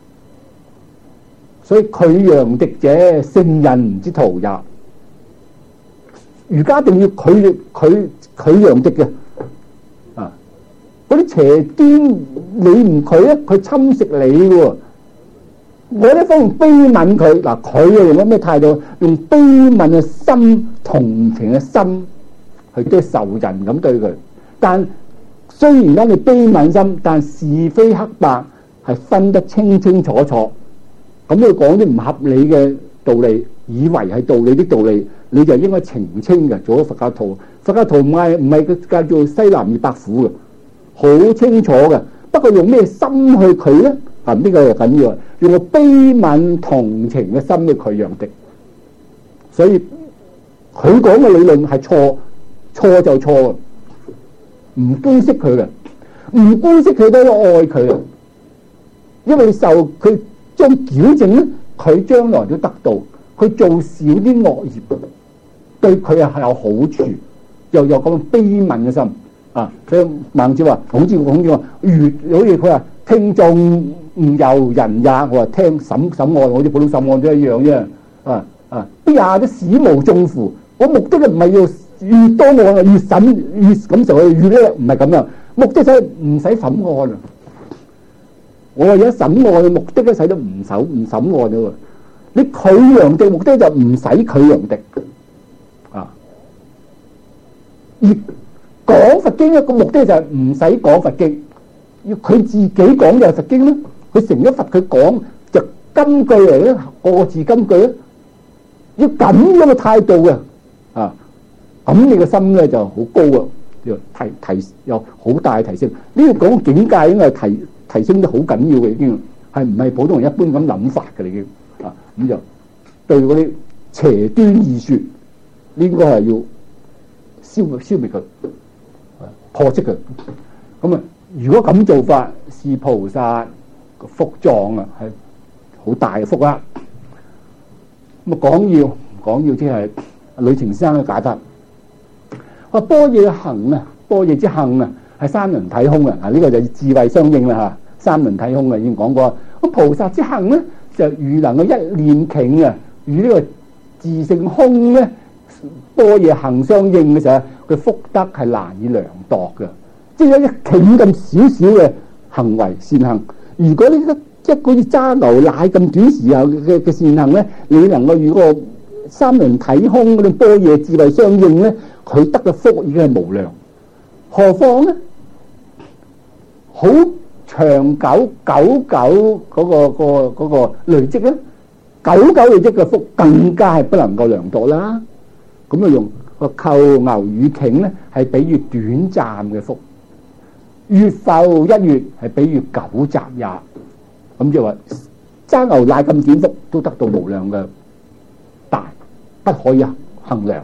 Speaker 2: 所以拒揚敵者，聖人之徒也。儒家一定要拒拒拒揚敵嘅啊！嗰啲邪端你唔拒咧，佢侵蝕你嘅。我呢方用悲憫佢，嗱佢啊用咗咩態度？用悲憫嘅心、同情嘅心去對仇人咁對佢。但雖然咧你悲憫心，但是非黑白係分得清清楚楚。咁佢講啲唔合理嘅道理，以為係道理的道理，你就應該澄清嘅。做咗佛教徒，佛教徒唔係唔係佢叫做西南二百虎嘅，好清楚嘅。不過用咩心去拒咧？啊，呢個就緊要，用個悲憫同情嘅心去拒揚敵。所以佢講嘅理論係錯，錯就錯嘅，唔姑息佢嘅，唔姑息佢都要愛佢嘅，因為受佢將矯正咧，佢將來都得到，佢做少啲惡業，對佢係有好處，又有咁悲憫嘅心啊！佢孟子話，好似孔子話，如好似佢話聽眾唔由人也，我話聽審審案，好似普通審案都一樣啫。啊啊，邊下都史無中乎？我目的咧唔係要越多案啊，越審越咁就去越叻，唔係咁樣。目的就係唔使審案啊！我話而家審案嘅目的咧，使到唔審唔審案啫喎。你拒揚敵目的就唔使拒揚敵啊！而講佛經一個目的就係唔使講佛經，要佢自己講就係佛經啦。佢成咗佛，佢講就金句嚟咧，個個字金句咧，要咁樣嘅態度嘅啊！咁你個心咧就好高啊，要提提有好大嘅提升。呢個講境界應該係提提升得好緊要嘅，已經係唔係普通人一般咁諗法嘅已經啊！咁就對嗰啲邪端異說，應該係要消滅消滅佢，破斥佢。咁啊，如果咁做法，是菩薩個福壯啊，係好大嘅福啦。咁啊，講要講要即係呂澄先生嘅解答。話般若行啊，般若之行啊，係三輪體空啊。啊，呢個就智慧相應啦嚇。三輪體空啊，已經講過。咁菩薩之行咧，就如能夠一念頃啊，與呢個自性空咧，般若行相應嘅時候，佢福德係難以量度嘅。即係一頃咁少少嘅行為善行，如果呢一個好似揸牛奶咁短時候嘅嘅善行咧，你能夠與個三輪體空嗰種般若智慧相應咧，佢得嘅福已經係無量。何況咧，好長久久久嗰個個嗰個累積咧，久久累積嘅福更加係不能夠量度啦。咁啊，用個扣牛與頃咧，係比喻短暫嘅福。月復一月係比喻久集也。咁就話揸牛奶咁短福都得到無量嘅大，不可以衡量。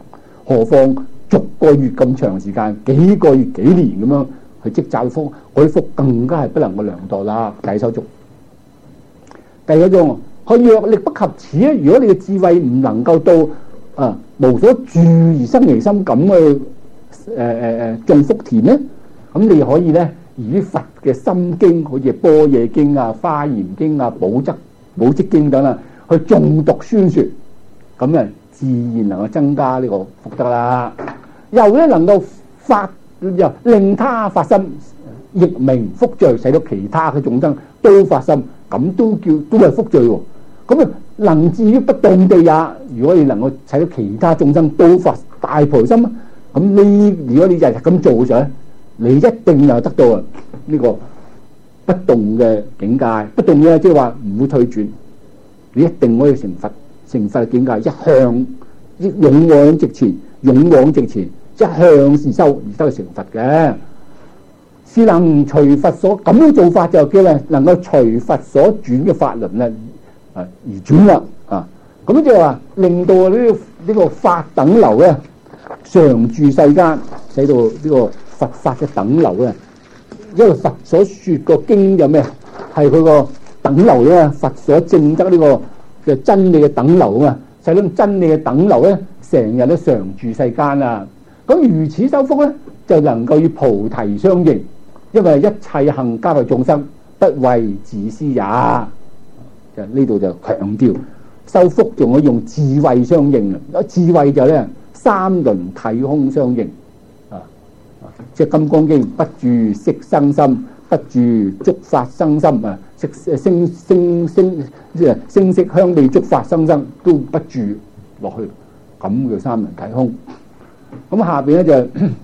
Speaker 2: 何況逐個月咁長時間，幾個月幾年咁樣去積集福，嗰啲福更加係不能夠量度啦。第一手足，第二種佢若力不及此咧，如果你嘅智慧唔能夠到啊無所住而生其心咁去誒誒誒種福田咧，咁你可以咧以佛嘅心經，好似般若經啊、華嚴經啊、寶積寶積經等啊，去誦讀宣說，咁啊自然能夠增加呢個福德啦。又咧能夠發又令他發心，亦名福聚，使到其他嘅眾生都發心，咁都叫都係福聚喎。咁啊能至於不動地也。如果你能夠使到其他眾生都發大菩提心，咁呢如果你日日咁做嘅時候咧，你一定又得到啊呢個不動嘅境界。不動嘅即係話唔會退轉，你一定可以成佛。成佛嘅境界一向勇往直前，勇往直前，一向是修而得成佛嘅。是能隨佛所咁樣做法，就叫咧能夠隨佛所轉嘅法輪咧啊而轉啦啊！咁就話令到呢個呢個法等流咧常住世間，使到呢個佛法嘅等流咧，因為佛所說個經有咩係佢個等流咧？佛所證得呢個嘅真理嘅等流啊嘛，使到真理嘅等流咧，成日都常住世間啊！咁如此修福咧，就能夠與菩提相應，因為一切行加害眾生，不為自私也。就呢度就強調修福仲可以用智慧相應啊！智慧就咧三輪體空相應啊！即係《金剛經》，不住色生心，不住觸法生心啊！色聲聲聲即係聲色香味觸法生生都不住落去，咁叫三輪體空。咁下邊咧就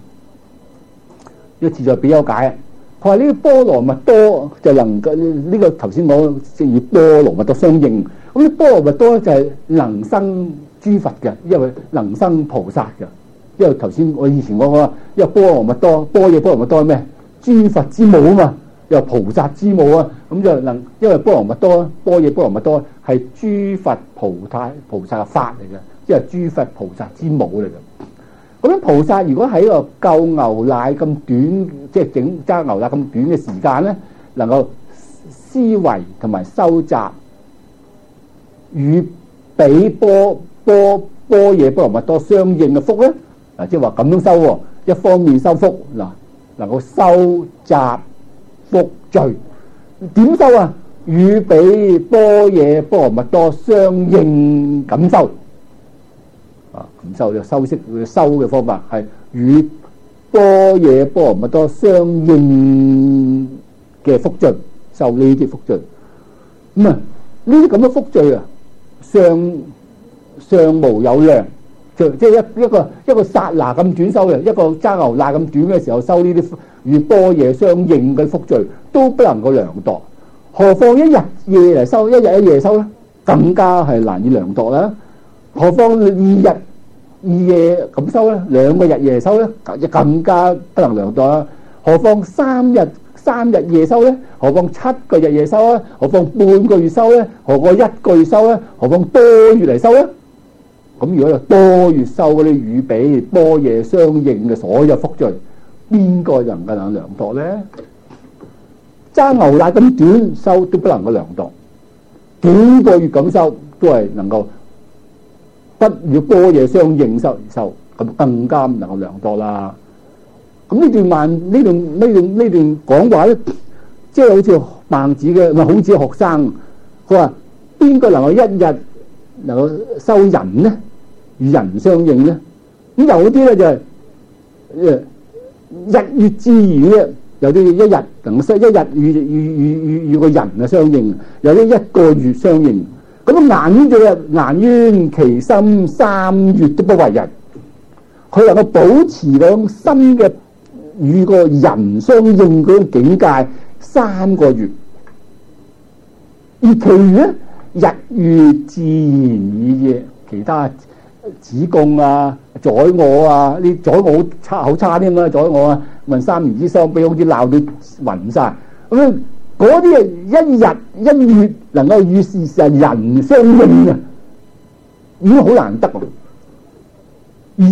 Speaker 2: 一次就比較解。佢話呢個波羅蜜多就能夠呢個頭先講即係與波羅蜜多相應。咁呢波羅蜜多就係能生諸佛嘅，因為能生菩薩嘅。因為頭先我以前講過，因為波羅蜜多般若波羅蜜多係咩？諸佛之母啊嘛。又菩薩之母啊，咁就能因為波羅蜜多，般若波羅蜜多係諸佛菩薩菩薩嘅法嚟嘅，即係諸佛菩薩之母嚟嘅。咁樣菩薩如果喺個夠牛奶咁短，即係整揸牛奶咁短嘅時間咧，能夠思維同埋收集與比波波般若波羅蜜多相應嘅福咧，嗱即係話咁樣修喎，一方面修福嗱，能夠收集福聚點修啊？與比般若波羅蜜多相應咁修啊！咁修就修飾佢修嘅方法係與般若波羅蜜多相應嘅福聚，修呢啲福聚。咁啊，呢啲咁嘅福聚啊，上上無有量，就即係一一個一個剎那咁短修嘅，一個揸牛奶咁短嘅時候修呢啲與般若相應嘅福聚都不能夠量度，何況一日夜嚟修，一日一夜修咧，更加係難以量度啦。何況二日二夜咁修咧，兩個日夜修咧，就更加不能量度啦。何況三日三日夜修咧，何況七個日夜修咧，何況半個月修咧，何況一個月修咧，何況多月嚟修咧？咁如果有多月修嗰啲與比般若相應嘅所有福聚，邊個能夠能量度咧？揸牛奶咁短修都不能夠量度，幾個月咁修都係能夠不與般若相應修而修，咁更加唔能夠量度啦。咁呢段慢呢段呢段呢段講話咧，即係好似孟子嘅，唔係孔子學生，佢話邊個能夠一日能夠修人咧？與人相應咧？咁有啲咧就係誒日月之餘咧，有啲一日能夠一日與與與與與個人啊相應，有啲一個月相應。咁顏淵就係顏淵其心三月都不為人，佢能夠保持嗰種心嘅與個人相應嗰種境界三個月，而其餘咧日月自然以嘢，其他子貢啊、宰我啊，呢宰我好差好差添啦，宰我啊問三年之相比，好似鬧到暈晒。咁嗰啲係一日一月能夠與事實人相應啊，已經好難得。而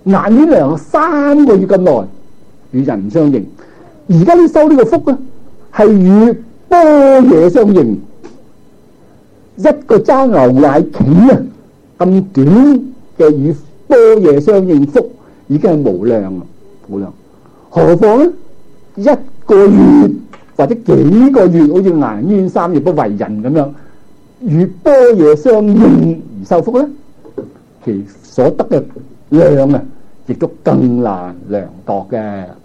Speaker 2: 顏面良三個月咁耐，與人相應。而家你修呢個福咧，係與般若相應。一個揸牛奶企啊，咁短嘅與般若相應福，已經係無量啊，無量。何況咧，一個月或者幾個月，好似顏淵三月不為人咁樣，與般若相應而受福咧，其所得嘅量啊，亦都更難量度嘅。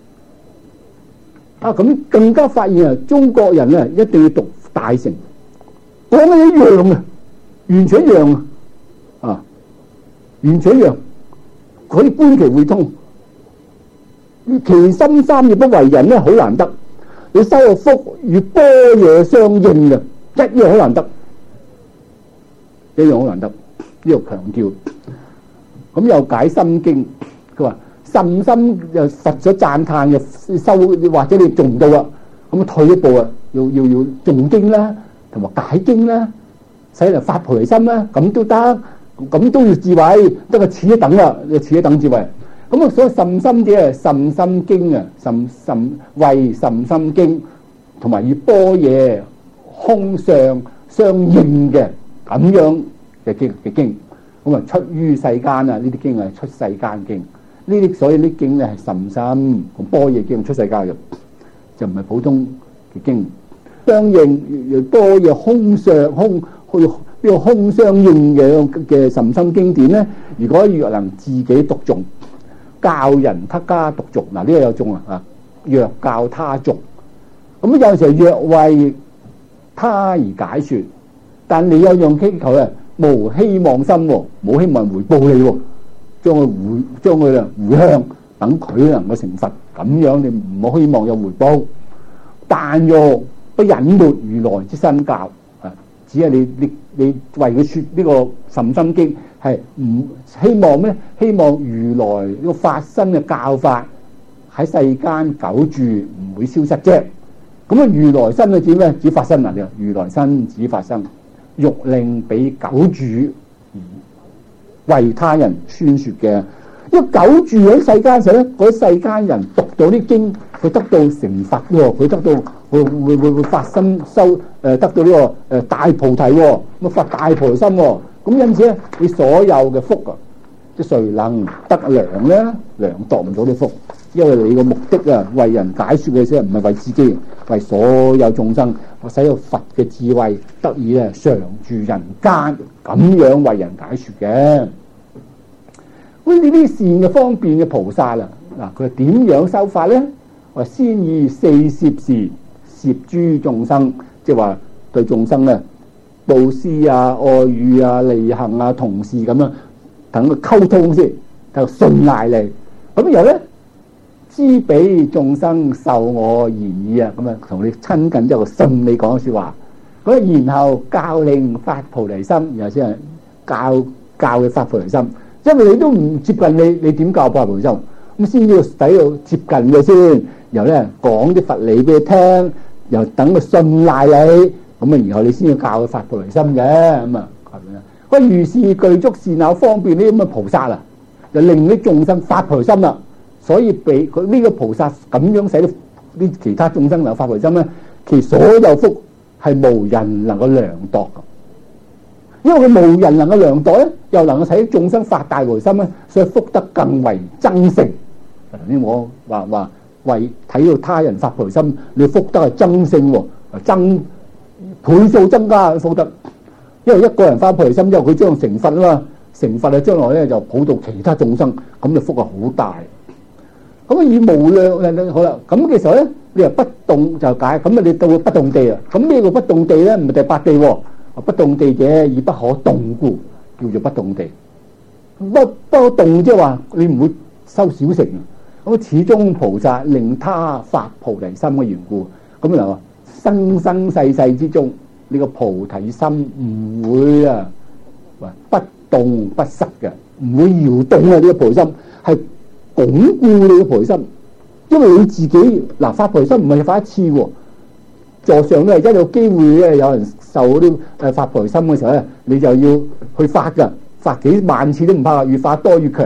Speaker 2: 啊，咁更加發現啊，中國人啊，一定要讀大乘，講嘅一樣啊，完全一樣啊，啊，完全一樣，可以觀其會通。其心三業不為人咧，好難得。你修個福與般若相應嘅，一樣好難得，一樣好難得。呢度強調。咁又解心經，佢話甚深又佛所讚歎嘅修，或者你做唔到啦，咁退一步啊，要要要誦經啦，同埋解經啦，使人發菩提心啦，咁都得，咁都要智慧，得個次一等啦，要次一等智慧。咁啊，所以甚深者係甚深經啊，甚甚為甚深經，同埋與般若空相相應嘅咁樣嘅經嘅經，咁啊出於世間啊，呢啲經係出世間經，呢啲所以呢經咧係甚深同般若經出世間嘅，就唔係普通嘅經。相應般若空相空去呢個空相應嘅嘅甚深經典咧，如果若能自己讀誦，教人他家讀誦，嗱呢個有眾啊，啊若教他誦，咁有時候若為他而解說，但你有樣祈求啊，無希望心，冇希望回報你，將佢回將佢啊回向，等佢能夠成佛，咁樣你唔好希望有回報。但若不隱沒如來之身教，啊，只係你你你為佢說呢個甚深經。係唔希望咩？希望如來呢個發生嘅教法喺世間久住，唔會消失啫。咁啊，如來身係指咩？指發生啊！如來身指發生，欲令彼久住而為他人宣說嘅。因為久住喺世間時咧，嗰啲世間人讀到啲經，佢得到成佛喎，佢得到會會會會發生修誒，得到呢個誒大菩提喎，咁發大菩提心喎。咁因此咧，你所有嘅福啊，即係誰能得量咧？量度唔到啲福，因為你個目的啊，為人解說嘅啫，唔係為自己，為所有眾生，我使到佛嘅智慧得以咧常住人間，咁樣為人解說嘅。咁呢啲善嘅方便嘅菩薩啦，嗱佢點樣修法咧？話先以四攝事攝諸眾生，即係話對眾生咧。布施啊、愛語啊、利行啊、同事咁樣，等佢溝通先，就信賴你。咁然後咧，知彼眾生受我言語啊，咁啊同你親近之後信你講說話。咁然後教令發菩提心，然後先係教教佢發菩提心。因為你都唔接近你，你點教發菩提心？咁先要使到接近佢先，然後咧講啲佛理俾佢聽，又等佢信賴你。咁啊，然後你先要教佢發菩提心嘅，咁啊，係咪啊？喂，如是具足善巧方便呢咁嘅菩薩啊，就令啲眾生發菩提心啦。所以俾佢呢個菩薩咁樣使到啲其他眾生能發菩提心咧，其所有福係無人能夠量度嘅。因為佢無人能夠量度咧，又能夠使眾生發大菩提心咧，所以福德更為增盛。頭先我話話為睇到他人發菩提心，你福德係增盛喎，增。倍數增加福德，因為一個人發菩提心之後，佢將成佛啊嘛，成佛啊將來咧就普度其他眾生，咁就福啊好大。咁啊以無量咧，好啦，咁嘅時候咧，你又不動就解，咁啊你到不動地啊，咁咩叫不動地咧？唔係第八地喎，不動地者以不可動故，叫做不動地。不不動即係話你唔會修小乘，咁始終菩薩令他發菩提心嘅緣故，咁啊。生生世世之中，呢個菩提心唔會啊，不動不失嘅，唔會搖動啊！呢個菩提心係鞏固你嘅菩提心，因為你自己嗱發菩提心唔係發一次喎，座上咧一有機會咧，有人受嗰啲誒發菩提心嘅時候咧，你就要去發噶，發幾萬次都唔怕，越發多越強。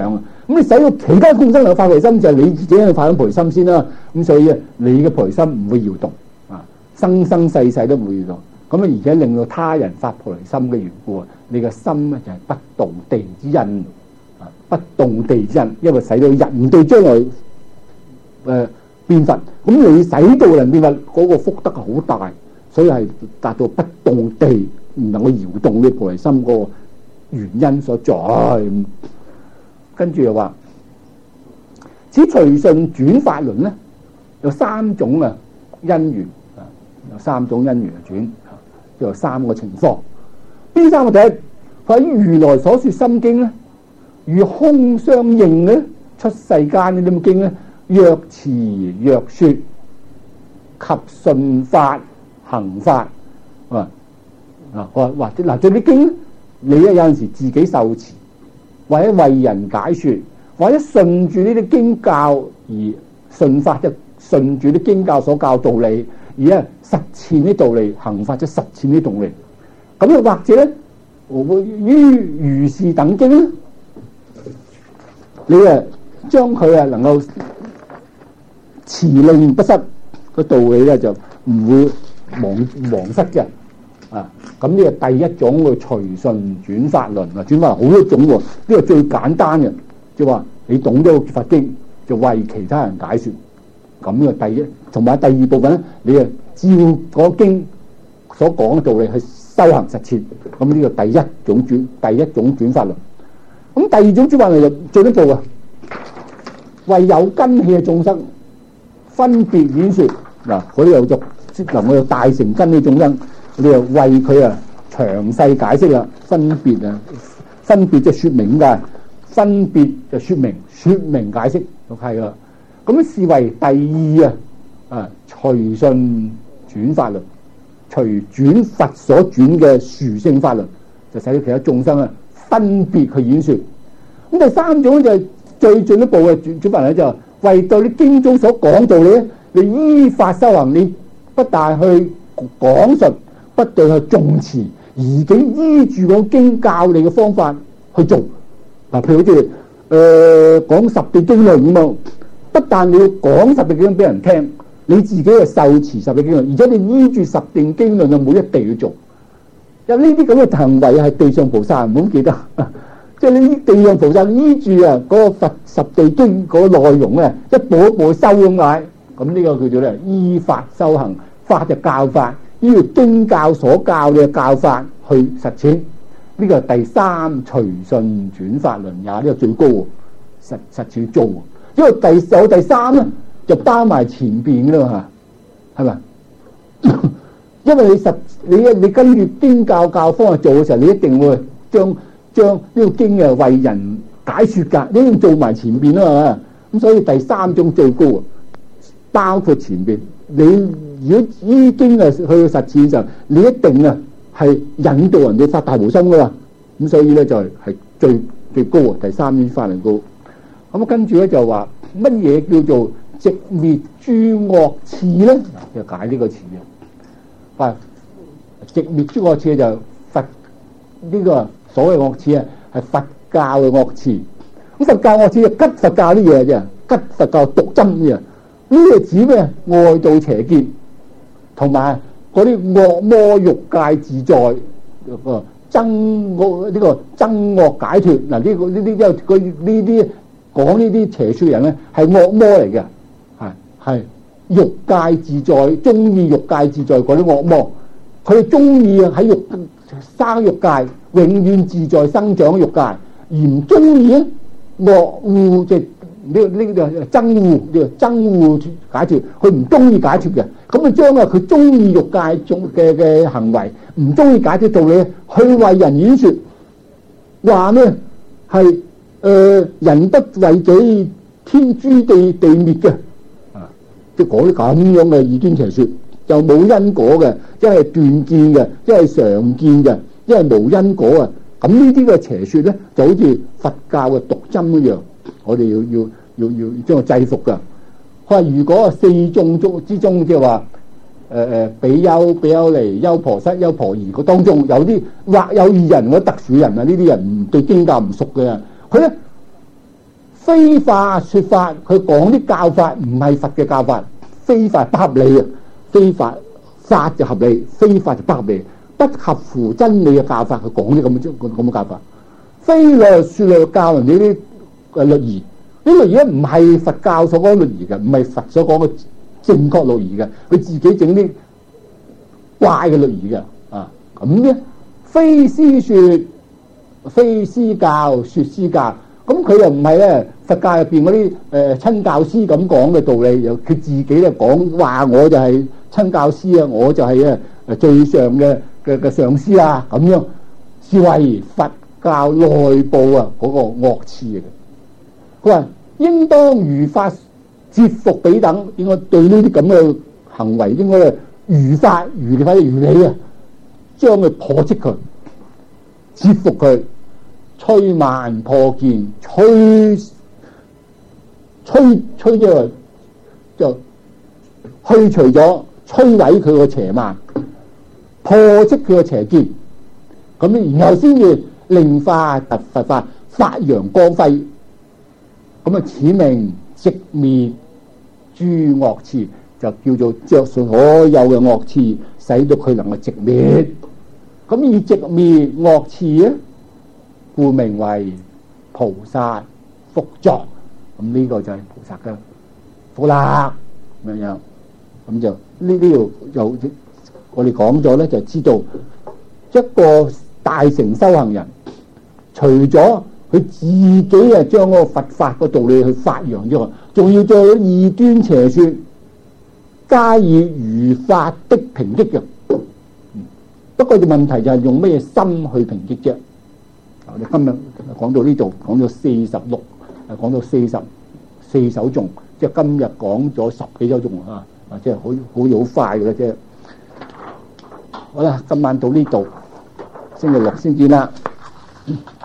Speaker 2: 咁你使到其他眾生有發菩提心，就係你自己去發緊菩提心先啦。咁所以啊，你嘅菩提心唔會搖動啊，生生世世都唔會搖動。咁啊，而且令到他人發菩提心嘅緣故啊，你嘅心咧就係不動地之因啊，不動地之因，因為使到人對將來誒、呃、變佛，咁你使到人變佛嗰、那個福德好大，所以係達到不動地唔能夠搖動你菩提心嗰個原因所在。跟住又話，此隨順轉法輪咧，有三種啊因緣啊，有三種因緣啊轉，有三個情況。邊三個？第一，佢喺如來所說心經咧，與空相應咧，出世間呢啲咁經咧，若持若說，及順法行法啊啊！或或者嗱，做啲經你咧有陣時自己受持，或者為人解說，或者順住呢啲經教而順法，就順住啲經教所教道理，而咧實踐啲道理，行法即實踐啲道理。咁又或者咧，於如是等經咧，你啊將佢啊能夠持令不失個道理咧，就唔會忘忘失嘅。啊，咁呢個第一種嘅隨順轉法輪啊，轉法輪好多種喎，呢個最簡單嘅，即係話你懂咗佛經就為其他人解說，咁呢個第一，同埋第二部分咧，你啊照嗰經所講嘅道理去修行實踐，咁呢個第一種轉第一種轉法輪。咁第二種轉法輪就進一步啊，為有根器嘅眾生分別演說嗱，嗰啲有咗能夠有大乘根器眾生。你又為佢啊詳細解釋啦，分別啊，分別即係說明㗎，分別就說明，說明解釋就係啦。咁視為第二啊，啊隨順轉法輪，隨轉佛所轉嘅殊勝法輪，就使到其他眾生啊分別去演說。咁第三種就係最進一步嘅轉轉法輪，就係為到啲經中所講道理咧，你依法修行，你不但去講述。不斷去重持，而竟依住個經教你嘅方法去做。嗱，譬如好似誒講十地經論咁啊，不但你要講十地經論俾人聽，你自己又受持十地經論，而且你依住十地經論嘅每一地去做。有呢啲咁嘅行為係地上菩薩，唔好記得。即係呢啲地上菩薩依住啊嗰個佛十地經嗰個內容咧，一步一步修咁解。咁呢個叫做咧依法修行，法就教法。呢個經教所教嘅教法去實踐，呢、這個係第三隨順轉法輪也，呢、這個最高實實踐做。因為第有第三咧，就包埋前邊嘅啦嚇，係咪？因為你實你你跟住經教教方去做嘅時候，你一定會將將呢個經嘅為人解説㗎，你一定做埋前邊啊嘛。咁所以第三種最高，包括前邊你。如果依經啊去實踐嘅時候，你一定啊係引導人哋發大無心噶嘛，咁所以咧就係、是、最最高啊，第三種法輪高。咁啊跟住咧就話乜嘢叫做直滅諸惡刺咧？就解呢個詞嘅。啊，直滅諸惡刺就佛呢、這個所謂惡刺啊，係佛教嘅惡刺。咁佛教惡刺就吉佛教啲嘢啫，吉佛教毒針嘅。呢個指咩？外道邪見。同埋嗰啲惡魔欲界自在，個憎惡呢個憎惡解脫嗱，呢、這個呢啲因為佢呢啲講呢啲邪說人咧係惡魔嚟嘅，係係欲界自在，中意欲界自在嗰啲惡魔，佢哋中意喺欲生欲界，永遠自在生長欲界，而唔中意咧惡惡即係。呢、這個呢、這個憎惡呢個憎惡解脫，佢唔中意解脫嘅，咁啊將啊佢中意欲界中嘅嘅行為，唔中意解脫道理，去為人演說，話咩係誒人不為己，天誅地地滅嘅，啊，即係講啲咁樣嘅異端邪說，就冇因果嘅，一係斷見嘅，一係常見嘅，一係無因果啊，咁呢啲嘅邪說咧，就好似佛教嘅毒針一樣。我哋要要要要將佢制服噶。佢話如果四眾中之中，即係話誒誒比丘、比丘尼、優婆塞、優婆夷，佢當中有啲或有異人或者特殊人啊，呢啲人唔對經教唔熟嘅，佢咧非法說法，佢講啲教法唔係佛嘅教法，非法不合理嘅，非法法就合理，非法就不合理，不合乎真理嘅教法，佢講啲咁嘅咁嘅教法。非律說律教人哋啲誒律儀，呢律儀咧唔係佛教所講律儀嘅，唔係佛所講嘅正確律儀嘅，佢自己整啲怪嘅律儀嘅啊。咁咧，非師說，非師教，說師教。咁佢又唔係咧佛教入邊嗰啲誒親教師咁講嘅道理，又佢自己咧講話我就係親教師啊，我就係誒最上嘅嘅嘅上師啊，咁樣是為佛教內部啊嗰個惡刺嚟嘅。佢話應當如法折服彼等，應該對呢啲咁嘅行為應該如法如法如理啊，將佢破斥佢，折服佢。摧慢破見，摧摧摧之後就去除咗，摧毀佢個邪慢，破斥佢個邪見，咁然後先至令化特佛法發揚光輝。咁啊，此名直滅諸惡刺，就叫做着數所有嘅惡刺，使到佢能夠直滅。咁以直滅惡刺咧，故名為菩薩福作，咁呢個就係菩薩嘅福啦，咁樣，咁就呢呢度就我哋講咗咧，就知道一個大乘修行人，除咗佢自己啊將嗰個佛法個道理去發揚之外，仲要做異端邪說加以如法的抨擊嘅。不過個問題就係用咩心去抨擊啫？我哋今日講到呢度，講到四十六，講到四十四首頌，即係今日講咗十幾首頌啊！啊，即係好好好快嘅啦，即係。好啦，今晚到呢度，星期六先見啦。嗯